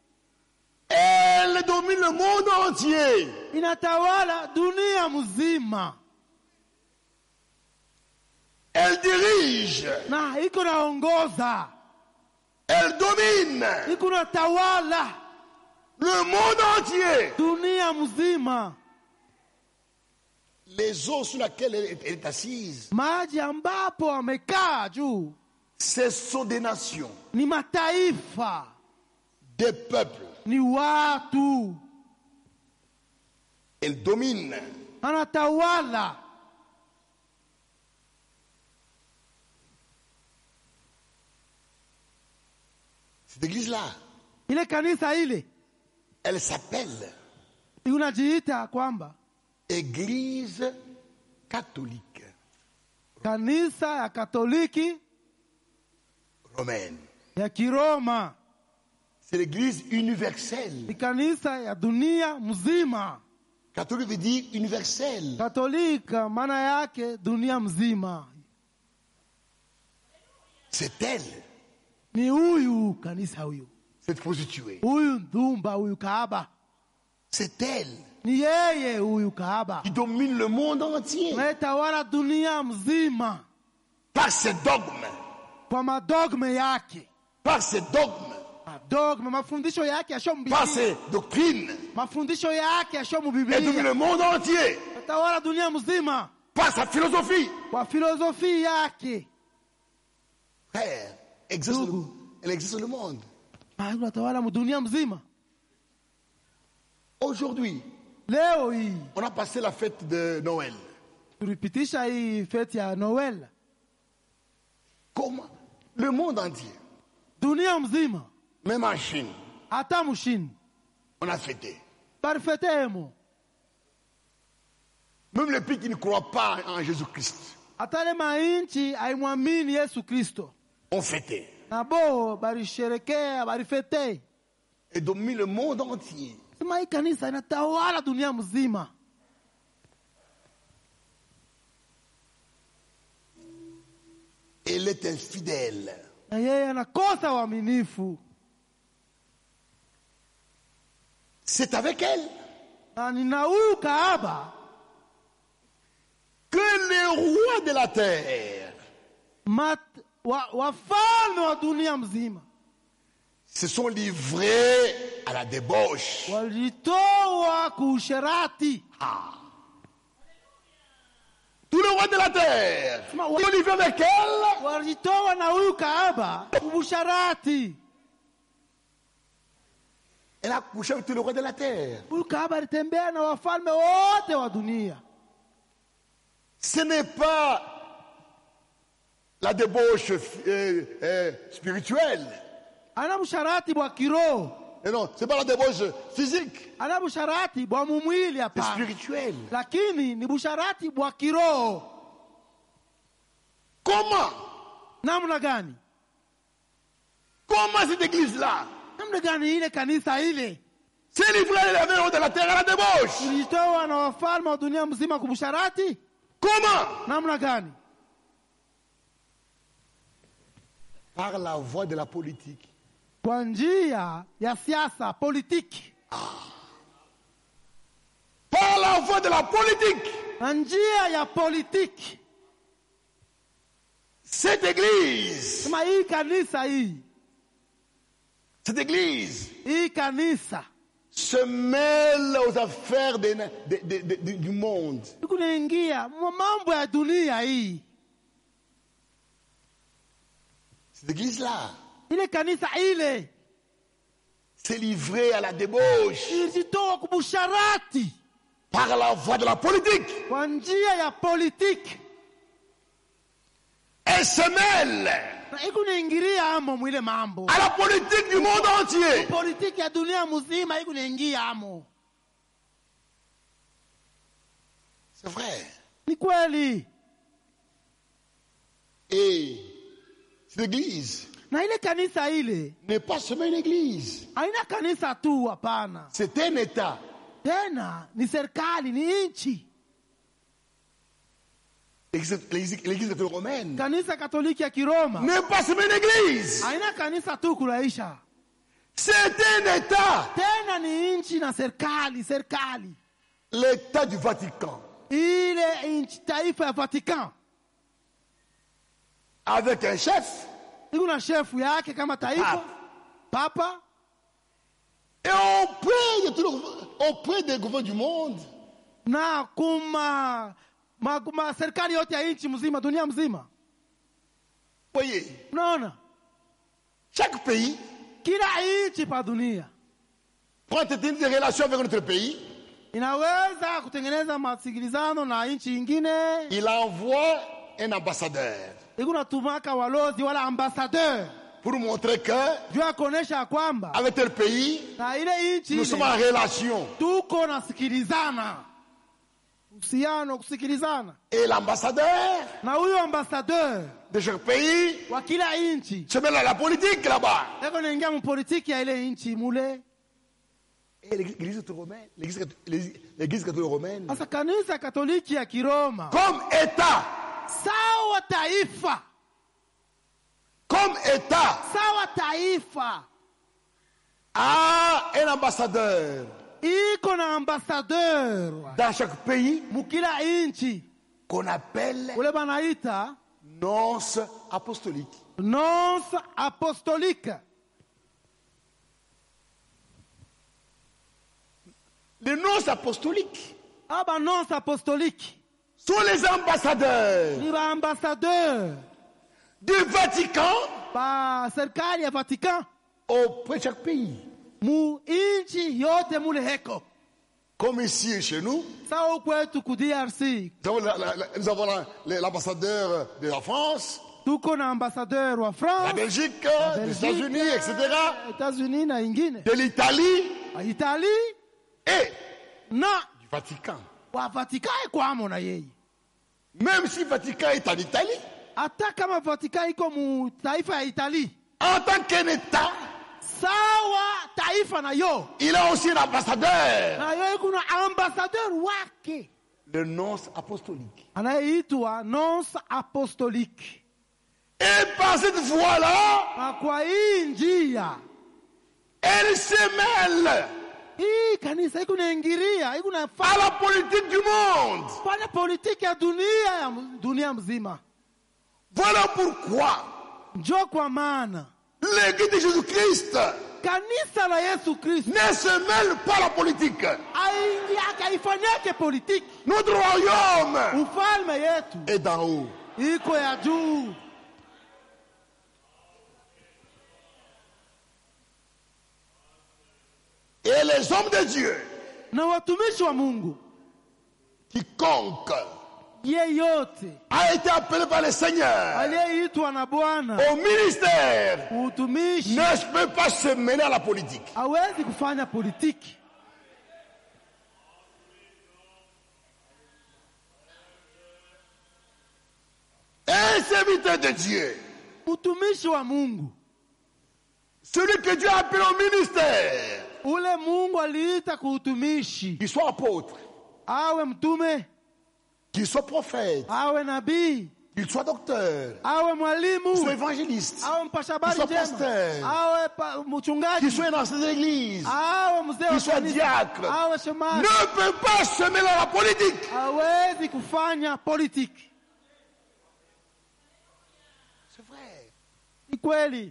B: elle domine le monde entier.
A: inatawala dunia mzima
B: Elle dirige,
A: na iko naongoza,
B: elle domine
A: iko natawala
B: le monde entier.
A: dunia mzima.
B: Les eaux sur lesquelles elle est, elle est assise,
A: Maji ambapo amekaa juu
B: ce sont des nations,
A: ni mataifa,
B: des peuples.
A: ni watu.
B: Elle domine.
A: Anatawala.
B: Cette église-là,
A: Ile kanisa ile
B: elle s'appelle
A: unajiita kwamba
B: Église catholique
A: kanisa ya Katoliki
B: romaine.
A: ya Kiroma.
B: C'est l'église universelle.
A: Ni kanisa ya dunia mzima.
B: Catholique veut dire universel.
A: Katolika maana yake dunia mzima.
B: C'est elle,
A: Ni huyu kanisa huyu.
B: cette prostituée.
A: Huyu ndumba huyu kahaba.
B: C'est elle
A: Ni yeye huyu kahaba.
B: qui domine le monde entier
A: Anatawala dunia mzima
B: par ses dogmes.
A: kwa madogme yake.
B: Par ses dogmes.
A: Dogma, mafundisho yake yasho
B: Par
A: Biblia.
B: ses doctrines.
A: Mafundisho yake yasho
B: Elle domine
A: Biblia.
B: le monde entier
A: Anatawala dunia mzima
B: par sa philosophie.
A: kwa filosofi yake.
B: Frère, existe le, elle existe le monde.
A: Anatawala dunia mzima.
B: Aujourd'hui,
A: Leo hii
B: on a passé la fête de Noël.
A: tulipitisha hii feti ya Noel.
B: Comment? Le monde entier,
A: Dunia mzima,
B: même en Chine,
A: hata mshini
B: on a fêté.
A: barifetemo.
B: Même les pays qui ne croient pas en Jésus-Christ
A: Hata le mainchi haimwamini Yesu Kristo
B: ont fêté.
A: nabo barisherekea barifete.
B: Et domine le monde entier.
A: Sema hii kanisa inatawala dunia mzima.
B: Elle est infidèle.
A: Na yeye anakosa uaminifu.
B: C'est avec elle
A: Na nina huyu kahaba
B: que les rois de la terre
A: mat, wa, wafalme wa dunia mzima
B: se sont livrés à la débauche.
A: walitoa kuusherati.
B: Tous les rois de la terre
A: Sema,
B: qui ont livré avec elle,
A: walitoa na huyu kahaba ubusharati.
B: elle a couché avec tous les rois de la terre.
A: Huyu kahaba alitembea na wafalme wote wa dunia.
B: Ce n'est pas la débauche euh, euh, spirituelle.
A: Ana busharati bwa kiroho,
B: Et non, ce n'est pas la débauche physique.
A: ana busharati bwa mumwili
B: C'est
A: hapa,
B: spirituel.
A: lakini ni busharati bwa kiroho.
B: Comment?
A: Namna gani?
B: Comment cette église-là
A: Namna gani ile kanisa ile
B: s'est livrée à les rois de la terre à la débauche?
A: ilitoa na wafalme wa dunia mzima kubusharati?
B: Comment?
A: Namna gani?
B: Par la voie de la politique.
A: Kwa njia ya siasa, politiki.
B: Par la voie de la politique.
A: Na njia ya politiki.
B: Cette église,
A: Sema hii kanisa hii,
B: cette église
A: hii kanisa
B: se mêle aux affaires des- des- des- des- du monde.
A: ikunaingia mambo ya dunia hii.
B: Cette église-là
A: ile kanisa ile
B: s'est livrée à la débauche
A: ilijitoa kubusharati
B: par la voie de la politique.
A: kwa njia ya politiki.
B: Elle se mêle
A: Na ikunaingilia amo mwile mambo.
B: à la politique du monde entier.
A: Politiki ya dunia mzima ikunaingia amo.
B: C'est vrai.
A: Ni kweli.
B: Et cette église
A: Na ile kanisa ile
B: n'est pas seulement une église.
A: haina kanisa tu, hapana.
B: C'est un État.
A: Tena ni serikali, ni nchi.
B: L'église, l'église, l'église catholique romaine
A: Kanisa Katoliki ya Kiroma
B: n'est pas seulement une église.
A: haina kanisa tu kuraisha.
B: C'est un État.
A: Tena ni nchi na serikali, serikali.
B: L'État du Vatican.
A: Ile nchi taifa ya Vatican.
B: Avec un chef.
A: Iko na shefu yake kama taifa. Papa.
B: Et auprès de tout le, auprès des gouvernements du monde.
A: Na kuma ma, ma serikali yote ya nchi mzima, dunia mzima.
B: Voyez.
A: Unaona?
B: Chaque pays
A: Kila nchi pa dunia
B: prend des relations avec notre pays.
A: inaweza kutengeneza masikilizano na nchi nyingine.
B: Il envoie un ambassadeur
A: Iko natumaka walozi wala ambassadeur
B: pour montrer que
A: juu ya kuonesha kwamba
B: avec tel pays
A: na ile nchi
B: nous sommes en relation.
A: tuko nasikilizana, uhusiano, kusikilizana.
B: Et l'ambassadeur
A: Na huyo ambassadeur
B: de chaque pays
A: wa kila nchi
B: se mêle à la politique là-bas.
A: eko naingia mpolitiki ya ile nchi mule.
B: Et l'église catholique romaine, l'église catholique, l'église catholique romaine,
A: Sasa kanisa Katoliki ya Kiroma
B: comme État,
A: sawa taifa,
B: comme État,
A: sawa taifa
B: a un ambassadeur
A: iko na ambassadeur
B: dans chaque pays
A: mukila nchi
B: qu'on appelle
A: ule banaita
B: nonce apostolique.
A: nonce apostolique.
B: Les nonces apostoliques
A: Aba nonce apostolique
B: sont les ambassadeurs
A: ni ba ambassadeur
B: du Vatican
A: ba serikali ya Vatican
B: auprès de chaque pays.
A: mu nchi yote mule heko.
B: Comme ici chez nous,
A: Sawa kwetu ku D R C
B: nous avons, la- la- la- nous avons la- l'ambassadeur de la France,
A: tuko na ambassadeur wa
B: la
A: France,
B: Belgique, des
A: Belgique,
B: États-Unis, et cetera,
A: États-Unis na ingine,
B: de l'Italie
A: Italie
B: et
A: na
B: du Vatican.
A: wa Vatican kwamo na yeye.
B: Même si le Vatican est en Italie,
A: Hata kama Vatican iko mu taifa ya Italie,
B: en tant qu'un État,
A: sawa taifa na yo
B: il a aussi un ambassadeur,
A: na yo iko na ambassadeur wake
B: le nonce apostolique.
A: anayeitwa nonce apostolique.
B: Et par cette voie-là,
A: Na kwa hii njia
B: elle se mêle
A: hii kanisa iko naingiria, iko
B: à
A: nafanya
B: la politique du monde.
A: fanya politiki ya dunia ya dunia mzima.
B: Voilà pourquoi
A: Njo kwa maana
B: l'Église de Jésus-Christ
A: kanisa la Yesu Kristo
B: ne se mêle pas à la politique.
A: aingiaka ifanyake politiki.
B: Notre royaume
A: Ufalme yetu
B: est d'en haut.
A: iko ya juu.
B: Et les hommes de Dieu,
A: Na watumishi wa Mungu
B: quiconque
A: yeyote
B: a été appelé par le Seigneur
A: aliyeitwa na Bwana
B: au ministère
A: utumishi
B: ne peut pas se mêler à la politique.
A: hawezi kufanya politiki.
B: Un serviteur de Dieu,
A: Utumishi wa Mungu
B: celui que Dieu a appelé au ministère,
A: ule Mungu aliita kuutumishi,
B: qu'il soit apôtre,
A: awe mtume,
B: qu'il soit prophète,
A: awe nabii,
B: qu'il soit docteur,
A: awe
B: qu'il soit
A: mwalimu,
B: évangéliste,
A: awe mpasha habari
B: Qu'il soit
A: njema,
B: pasteur.
A: awe pa-
B: qu'il
A: mchungaji,
B: soit dans ces églises,
A: awe mzee
B: qu'il
A: wa
B: soit
A: kanisa,
B: diacre,
A: awe shemasi,
B: ne peut pas se mêler à la politique.
A: hawezi kufanya politiki.
B: C'est vrai.
A: Ni kweli,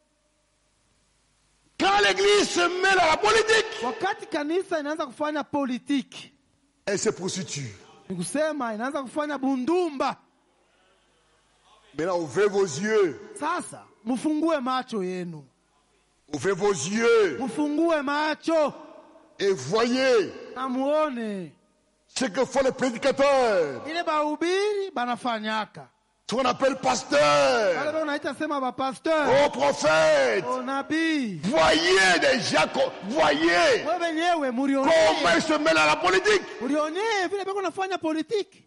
B: Quand l'église se mêle à la politique,
A: wakati kanisa inaanza kufanya politiki,
B: elle se prostitue.
A: ni kusema inaanza kufanya bundumba.
B: Maintenant, ouvrez vos yeux.
A: Sasa Mufungue macho yenu.
B: Ouvrez vos yeux
A: Mufungue macho.
B: et voyez
A: Na muone.
B: ce que font les prédicateurs,
A: Ile bahubiri banafanyaka.
B: ce qu'on appelle pasteurs,
A: Wale unaita sema ba pasteur.
B: aux prophètes.
A: O nabii.
B: Voyez déjà, co- voyez
A: Wewe wenyewe
B: comment
A: murione.
B: ils se mêlent à la politique.
A: Murione vile beko nafanya politiki.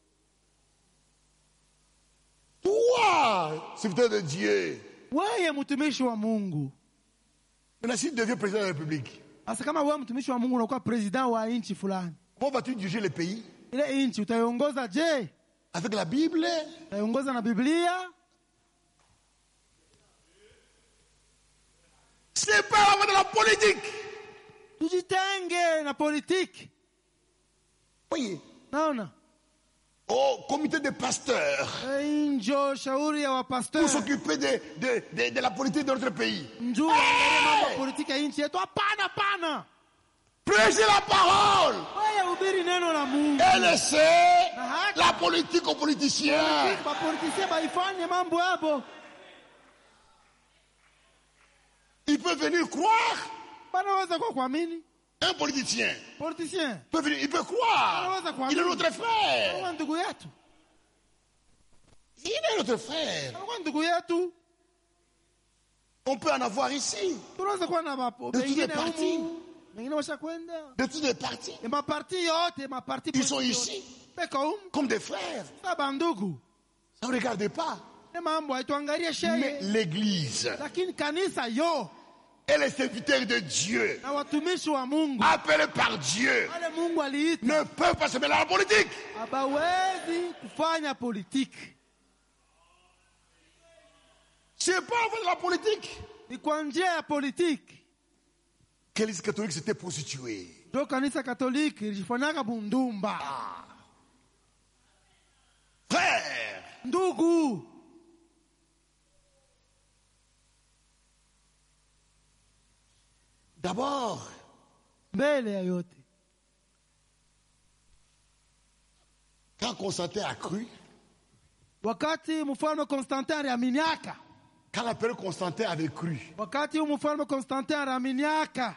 B: Toi, serviteur de Dieu,
A: Wewe mtumishi wa Mungu.
B: maintenant si tu deviens président de la République,
A: Asa kama wewe mtumishi wa Mungu unakuwa president wa nchi fulani.
B: comment vas-tu diriger le pays?
A: Ile nchi utaiongoza je?
B: Avec la Bible?
A: Utaiongoza na Biblia?
B: C'est pas vraiment de la politique.
A: Tujitenge na politiki.
B: Voyez,
A: Naona?
B: au comité de pasteurs,
A: Njo shauri ya wapasteur.
B: pour s'occuper de, de, de, de la politique de notre pays.
A: Njoo angalia mambo ya politiki ya nchi yetu. Hapana, hapana.
B: Prêchez la parole
A: Wewe hubiri neno la Mungu.
B: et laissez la politique aux politiciens.
A: Bapolitisia baifanye mambo hapo.
B: Il peut venir croire,
A: Banaweza kwa kuamini.
B: un politicien
A: Politicien.
B: peut venir, il peut croire. Il est notre frère.
A: Kwa ndugu yetu.
B: Il est notre frère.
A: Kwa ndugu yetu.
B: On peut en avoir ici,
A: Tunaweza kuwa na mapo.
B: De toutes les
A: Wengine
B: parties.
A: humu. Wengine washakwenda.
B: de tous les partis.
A: E maparti yote, maparti
B: Ils sont
A: politiki
B: ici,
A: yote. Peka humu.
B: comme des frères.
A: Saba ndugu.
B: Ne regardez pas.
A: Ne mambo haituangalie
B: Mais
A: sheye.
B: l'Église
A: Lakini kanisa yo
B: et les serviteurs de Dieu,
A: na watumishi wa Mungu.
B: appelés par Dieu,
A: Wale Mungu aliita.
B: ne peuvent pas se mêler à la politique.
A: Habawezi kufanya politiki.
B: C'est pas avec la politique
A: Ni kwa njia ya politiki.
B: que l'Église catholique s'était prostituée.
A: Ndio kanisa Katoliki ilijifanyaka bundumba.
B: Frère,
A: Ndugu.
B: d'abord,
A: Mbele ya yote.
B: quand Constantin a cru,
A: Wakati mfalme Konstantin aliaminiaka.
B: quand l'empereur Constantin avait cru,
A: Wakati mfalme Konstantin aliaminiaka.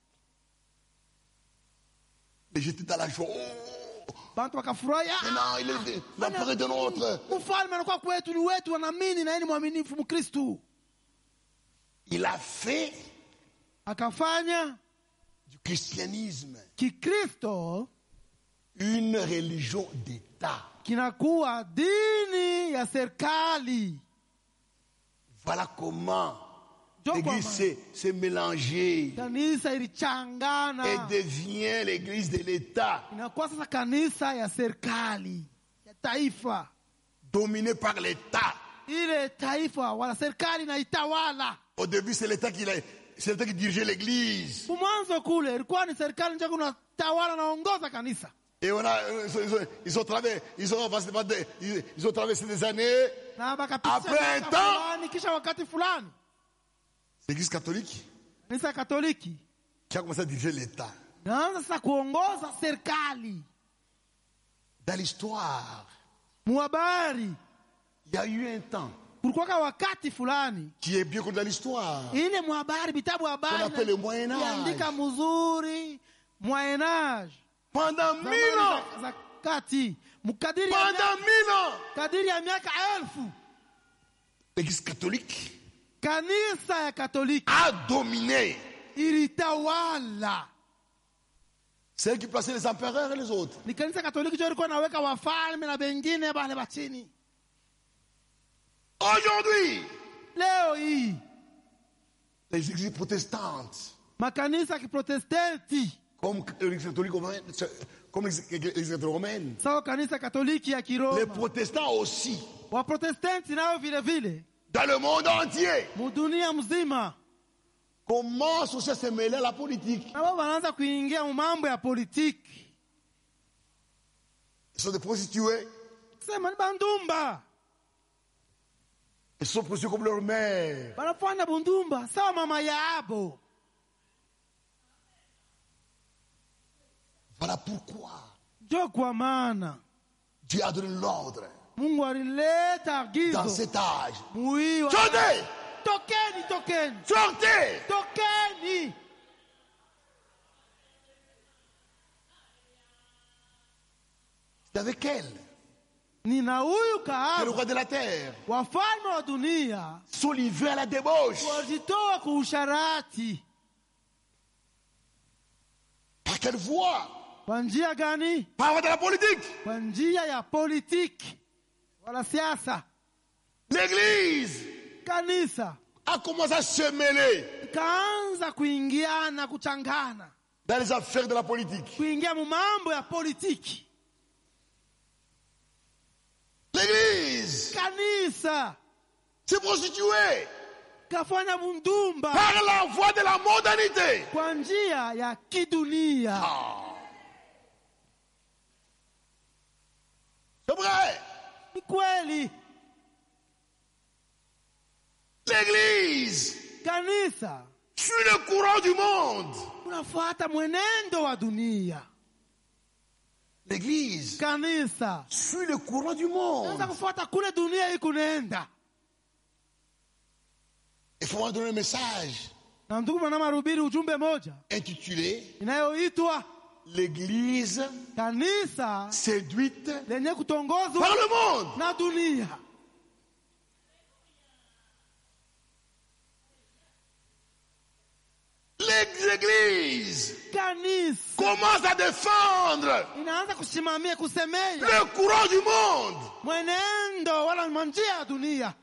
B: et j'étais dans la joie. Oh,
A: Bantu wakafurahia.
B: maintenant, il est l'empereur de notre.
A: Mfalme anakuwa kwetu, ni wetu, wanaamini na yeye ni mwaminifu Mkristo.
B: Il a fait
A: Akafanya
B: du christianisme
A: Kikristo
B: une religion d'État.
A: kinakuwa dini ya serikali.
B: Voilà comment
A: Ndio
B: l'Église
A: kwa
B: s'est, s'est mélangée
A: kanisa ilichangana.
B: et devient l'Église de l'État,
A: Inakuwa sasa kanisa ya serikali ya taifa.
B: dominée par l'État.
A: Ile taifa wala serikali na itawala.
B: Au début, c'est l'État qui, l'a- c'est l'État qui dirigeait l'Église.
A: Mwanzo kule ilikuwa ni serikali ndio kuna tawala naongoza kanisa.
B: Et on a, ils ont, ils ont traversé, ils ont, avancé pendant des- ils, ils ont traversé des années.
A: Na bakapitisha
B: Après un
A: miaka
B: temps,
A: fulani, kisha wakati fulani
B: L'Église catholique
A: kanisa Katoliki
B: qui a commencé à diriger l'État.
A: naanza sasa kuongoza serikali.
B: Dans l'histoire,
A: Muhabari
B: il y a eu un temps
A: kulikuwa wakati fulani
B: qui est bien connu dans l'histoire.
A: ile muhabari vitabu
B: On
A: habari
B: appelle le Moyen Âge.
A: andika mzuri Moyen Age.
B: Pendant
A: Zamani
B: mille ans,
A: za- za kati mkadiri ya
B: pendant
A: miaka,
B: mille ans,
A: kadiri ya miaka elfu
B: l'Église catholique
A: kanisa ya Katoliki
B: a dominé.
A: ilitawala.
B: C'est elle qui plaçait les empereurs et les autres.
A: Ni kanisa Katoliki ndio ilikuwa naweka wafalme na wengine wale wa chini.
B: Aujourd'hui,
A: Leo hii
B: les églises protestantes,
A: makanisa ya Kiprotestanti
B: comme l'Église catholique romaine, comme l'Église catholique romaine,
A: sawa kanisa Katoliki ya
B: les
A: Kiroma,
B: protestants aussi,
A: Waprotestanti nao vile vile
B: dans le monde entier,
A: mudunia mzima
B: commencent aussi à se mêler à la politique.
A: na wao wanaanza kuingia mambo ya politiki.
B: Ils sont des prostituées,
A: Sema ni bandumba
B: ils sont prostituées comme leur mère.
A: banafanya bundumba sawa mama yabo.
B: Voilà pourquoi
A: Ndio kwa maana
B: Dieu a donné l'ordre
A: Mungu alileta
B: dans
A: agizo
B: cet âge.
A: muiwa
B: Chantez!
A: Tokeni, tokeni.
B: Sortez.
A: Tokeni.
B: C'est avec elle
A: Nina huyu
B: que le
A: kahaba.
B: roi de la terre
A: Wafalme wa dunia
B: sont livrés à la débauche.
A: wajitoa kuusharati.
B: Par quelle voie?
A: Kwa njia gani?
B: Par voie de la politique.
A: Kwa njia ya politiki wala siasa.
B: L'église
A: Kanisa
B: a commencé à se mêler
A: ikaanza kuingiana, kuchangana,
B: dans les affaires de la politique.
A: kuingia mu mambo ya politiki.
B: L'église
A: Kanisa
B: s'est prostituée
A: kafanya mundumba
B: par la voie de la mondanité.
A: kwa njia ya kidunia.
B: Ah. C'est vrai.
A: Ni kweli.
B: L'église
A: Kanisa
B: suit le courant du monde.
A: unafuata mwenendo wa dunia.
B: L'église
A: Kanisa
B: suit le courant du monde.
A: unaweza kufuata kule dunia ikunenda.
B: Il faut moi donner un message
A: Na ndugu mwana marubiri ujumbe moja
B: intitulé
A: inayoitwa
B: L'église
A: kanisa
B: séduite
A: lenye kutongozwa
B: par le monde.
A: na dunia.
B: L'église
A: Kanisa
B: commence à défendre
A: inaanza kusimamia, kusemea
B: le courant du monde.
A: mwenendo wala manjia ya dunia.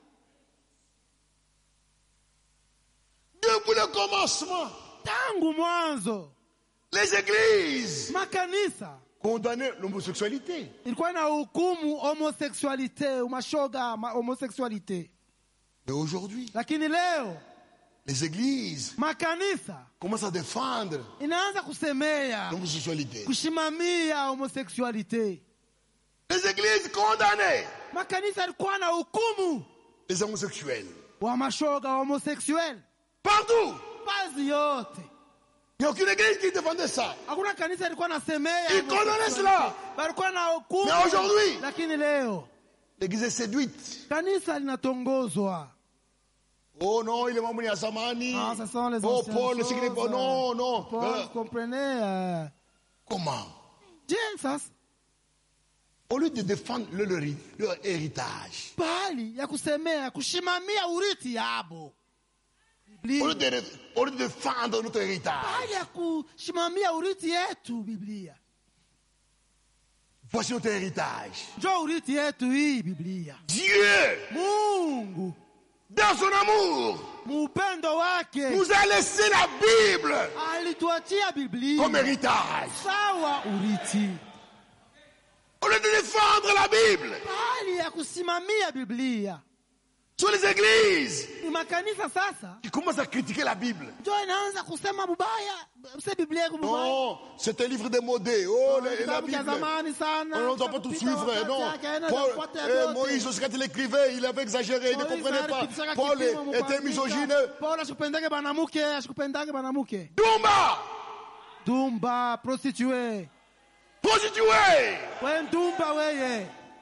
B: Depuis le commencement,
A: Tangu mwanzo
B: les églises
A: makanisa
B: condamnaient l'homosexualité.
A: ilikuwa na hukumu homosexualite, umashoga, ma homosexualite.
B: Mais aujourd'hui,
A: Lakini leo
B: les églises
A: makanisa
B: commencent à défendre
A: inaanza kusemea,
B: l'homosexualité.
A: kushimamia homosexualite.
B: Les églises condamnaient
A: Makanisa ilikuwa na hukumu
B: les homosexuels.
A: wa mashoga, wa homosexuel.
B: Partout.
A: Baadhi yote
B: Il n'y a aucune église qui défendait ça.
A: hakuna kanisa ilikuwa nasemea
B: Ils condamnaient cela.
A: walikuwa na hukumu.
B: Mais aujourd'hui,
A: Lakini leo
B: l'église est séduite.
A: kanisa linatongozwa.
B: Oh non, il est membre de Samani.
A: Ah, ce sont les
B: Oh
A: anciennes
B: Paul, le
A: choses.
B: secret. Oh non, non.
A: Paul,
B: Euh,
A: vous comprenez euh,
B: comment?
A: je sasa
B: Au lieu de défendre leur, leur, leur héritage,
A: bali ya kusemea, kushimamia urithi yabo. Biblia.
B: au lieu de, au lieu de défendre notre héritage,
A: Bali ya kushimamia urithi yetu. Biblia
B: voici notre héritage.
A: njo urithi yetu hii. Biblia,
B: Dieu,
A: Mungu
B: dans son amour,
A: muupendo wake
B: nous a laissé la Bible
A: alituachia Biblia
B: comme héritage.
A: sawa urithi,
B: Au lieu de défendre la Bible,
A: bali ya kusimamia Biblia.
B: sur les églises
A: Ni makanisa sasa
B: qui commencent à critiquer la Bible.
A: njo inaanza kusema bubaya, se Biblia iko bubaya.
B: Non, c'est un livre démodé. Oh, la, la
A: Kitabu cha
B: Bible.
A: zamani sana.
B: On ne doit pas tout suivre. Non. Paul, eh, Moïse, aussi, quand il écrivait, il avait exagéré, il ne comprenait pas. Paul était misogyne.
A: Paul ashikupendake banamuke, ashikupendake banamuke.
B: Dumba,
A: Dumba, prostituée.
B: prostituée.
A: We ndumba weye.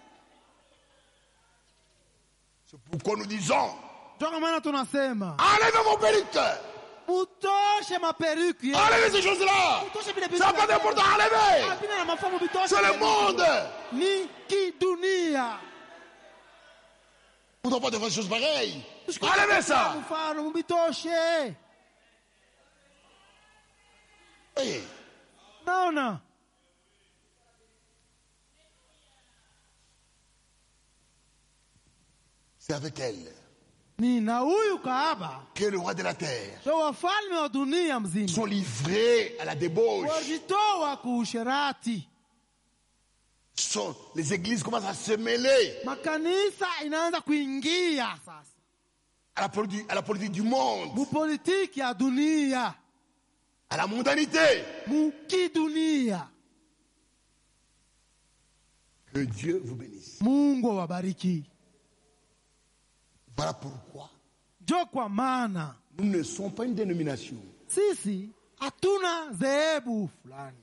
B: C'est pourquoi nous disons,
A: Ndio kwa maana tunasema
B: enlevez vos perruques.
A: mutoshe maperuki.
B: Enlevez ces choses-là.
A: Mutoshe vile
B: Ça n'a pas d'importance, enlevez.
A: Hapana na mafamu bitoshe.
B: C'est le monde.
A: Ni kidunia.
B: On ne doit pas faire des choses pareilles. Enlevez ça.
A: Mfano mbitoshe.
B: Voyez,
A: Naona
B: c'est avec elle
A: ni na huyu kahaba
B: que le roi de la terre
A: ndio wafalme wa dunia mzima
B: sont livrés à la débauche.
A: wajitoa kuusherati.
B: Sont, les églises commencent à se mêler
A: Makanisa inaanza kuingia sasa
B: à la politique, à la politique du monde,
A: mupolitiki ya dunia,
B: à la mondanité.
A: mukidunia.
B: Que Dieu vous bénisse.
A: Mungu awabariki.
B: Voilà pourquoi
A: Jo kwa maana
B: nous ne sommes pas une dénomination.
A: sisi hatuna dhehebu fulani.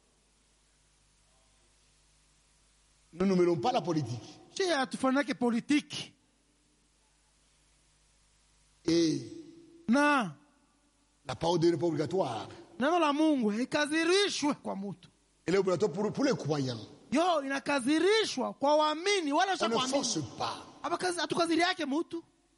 B: Nous ne mêlons pas la politique.
A: Si hatufanyake politiki.
B: Et
A: na
B: la parole de Dieu n'est pas obligatoire.
A: neno la Mungu ikazirishwe kwa mtu.
B: Elle est obligatoire pour, pour les croyants.
A: Yo inakazirishwa kwa waamini wala
B: On ne force pas.
A: Hatukaziri yake mtu.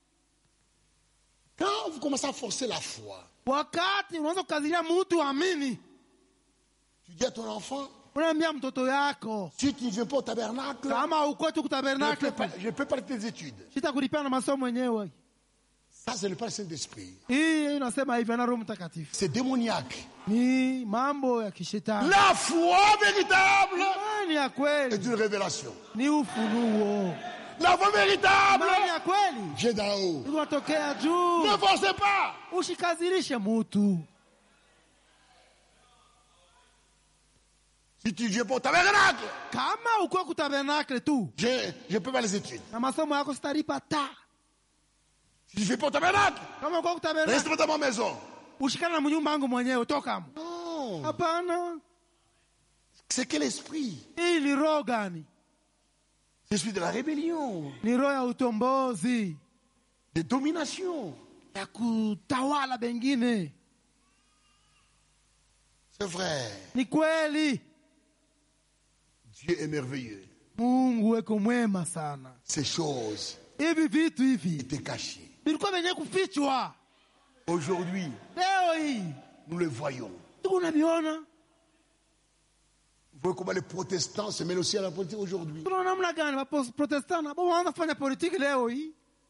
B: Quand vous commencez à forcer la foi,
A: wakati unaanza kukaziria mtu amini,
B: tu dis à ton enfant,
A: unaambia mtoto yako,
B: si tu ne viens pas au tabernacle,
A: kama uko tu tabernacle,
B: je peux pas tes études.
A: Sitakulipia na masomo yenyewe.
B: Ça c'est le pas le Saint-Esprit.
A: Hii inasema hivi na Roho Mtakatifu.
B: C'est démoniaque.
A: Ni mambo ya kishetani.
B: La foi véritable
A: ni ya kweli
B: est une révélation.
A: Ni ufunuo.
B: La foi véritable
A: ni ya kweli
B: vient d'en haut.
A: Inatokea juu.
B: Ne forcez pas.
A: Ushikazirishe mtu.
B: Si tu viens pas au tabernacle,
A: kama uko ku tabernacle tu,
B: je je peux pas les études.
A: Na masomo yako sitalipa ta.
B: Si tu viens pas au tabernacle,
A: kama uko ku tabernacle,
B: reste dans ma maison.
A: Ushikana na mnyumba wangu mwenyewe toka.
B: Non.
A: Hapana.
B: C'est quel esprit?
A: Hii ni roho gani?
B: L'esprit de la rébellion.
A: Ni roho ya utombozi,
B: de domination,
A: ya kutawala bengine.
B: C'est vrai.
A: Ni kweli.
B: Dieu est merveilleux.
A: Mungu eko mwema sana.
B: Ces choses
A: hivi vitu hivi
B: étaient cachées.
A: Bilikuwa venye kufichwa.
B: Aujourd'hui,
A: leo hii
B: nous le voyons.
A: tunaviona.
B: Vous voyez comment les protestants se mêlent aussi à la politique aujourd'hui.
A: Tunaona namna gani wa protestants nabo wanaanza kufanya politiki leo hii.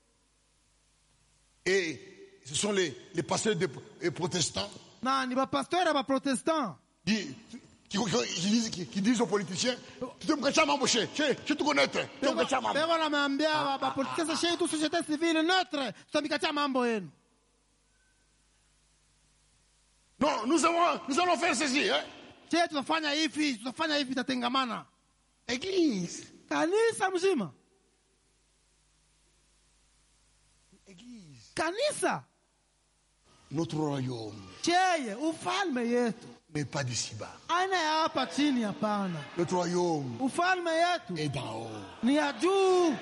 B: Et ce sont les les pasteurs de, les protestants.
A: Na ni ba pasteur ba protestants.
B: Qui qui, qui, disent, qui, qui disent aux politiciens, tu te mkacha mambo che, che, tu connais, tu te mkacha mambo.
A: Bego na maambia ba politiciens chez tout société civile neutre, tu mkacha mambo yenu.
B: Non, nous allons nous allons faire ceci, hein.
A: Je tutafanya hivi, tutafanya hivi tatengamana.
B: Église.
A: Kanisa mzima.
B: Église.
A: Kanisa.
B: Notre royaume.
A: Cheye, ufalme yetu.
B: Mais pas d'ici-bas.
A: Aina ya hapa chini hapana.
B: Notre royaume.
A: Ufalme yetu
B: est d'en haut.
A: Ni ya juu.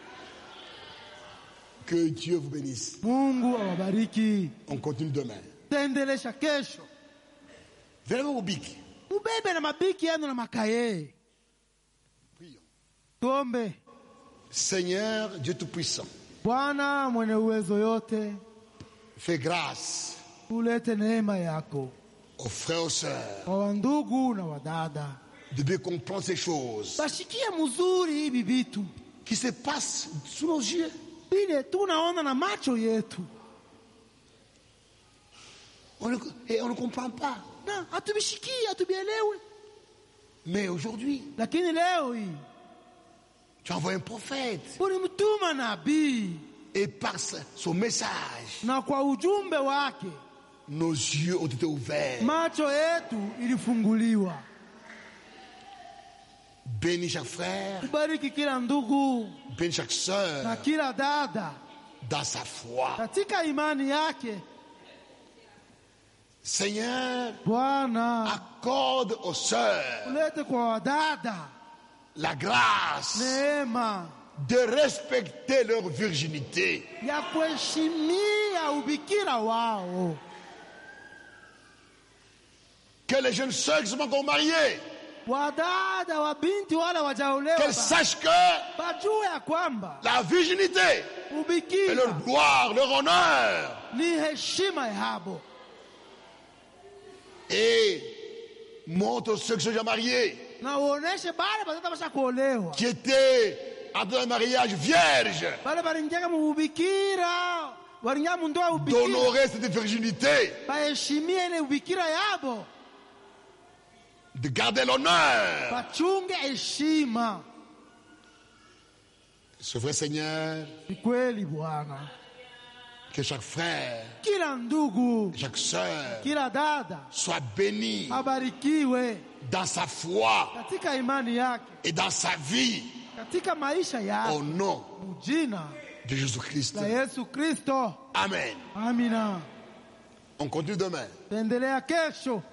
B: Que Dieu vous bénisse.
A: Mungu awabariki.
B: On continue demain.
A: Tendelesha kesho.
B: Venez au biki.
A: Ubebe na mabiki yenu na makaye.
B: Prions.
A: Tuombe.
B: Seigneur Dieu Tout-Puissant.
A: Bwana mwenye uwezo yote.
B: Fais grâce.
A: Ulete neema yako.
B: Aux frères et sœurs.
A: Kwa ndugu na wadada.
B: De bien comprendre ces choses.
A: Bashikie mzuri hivi vitu.
B: Qui se passent sous nos yeux.
A: Bile tunaona na macho yetu.
B: On ne, et on ne comprend pas.
A: Na hatubishikie, hatubielewe.
B: Mais aujourd'hui,
A: lakini leo hii
B: tu envoies un prophète.
A: Ulimtuma nabii.
B: Et par son message,
A: na kwa ujumbe wake,
B: nos yeux ont été ouverts.
A: Macho yetu ilifunguliwa.
B: Bénis chaque frère.
A: Bariki kila ndugu.
B: Bénis chaque sœur.
A: Na kila dada.
B: Dans sa foi.
A: Katika imani yake.
B: Seigneur,
A: Bwana,
B: accorde aux sœurs
A: ulete kwa wadada
B: la grâce
A: neema
B: de respecter leur virginité.
A: Ya kuheshimia ubikira wao.
B: Que les jeunes sœurs qui sont encore mariées,
A: wadada wa binti wala wajaolewa,
B: qu'elles sachent que
A: bajue ya kwamba
B: la virginité
A: ubikira
B: est leur gloire, leur honneur.
A: Ni heshima yabo.
B: Et montre ceux qui sont déjà mariés,
A: na uoneshe bale batata basha kuolewa,
B: qui étaient en un mariage vierge,
A: bale baringia mu ubikira, baringia mu ndoa ubikira,
B: d'honorer cette virginité,
A: baheshimie ile ubikira yabo,
B: de garder l'honneur.
A: bachunge heshima.
B: C'est vrai, Seigneur,
A: ni kweli Bwana,
B: que chaque frère,
A: kila ndugu,
B: chaque sœur,
A: kila dada
B: soit béni
A: abarikiwe
B: dans sa foi
A: katika imani yake,
B: et dans sa vie,
A: katika maisha yake,
B: au nom
A: jina
B: de Jésus-Christ.
A: la Yesu Kristo.
B: Amen.
A: Amina.
B: On continue demain.
A: Tuendelea kesho.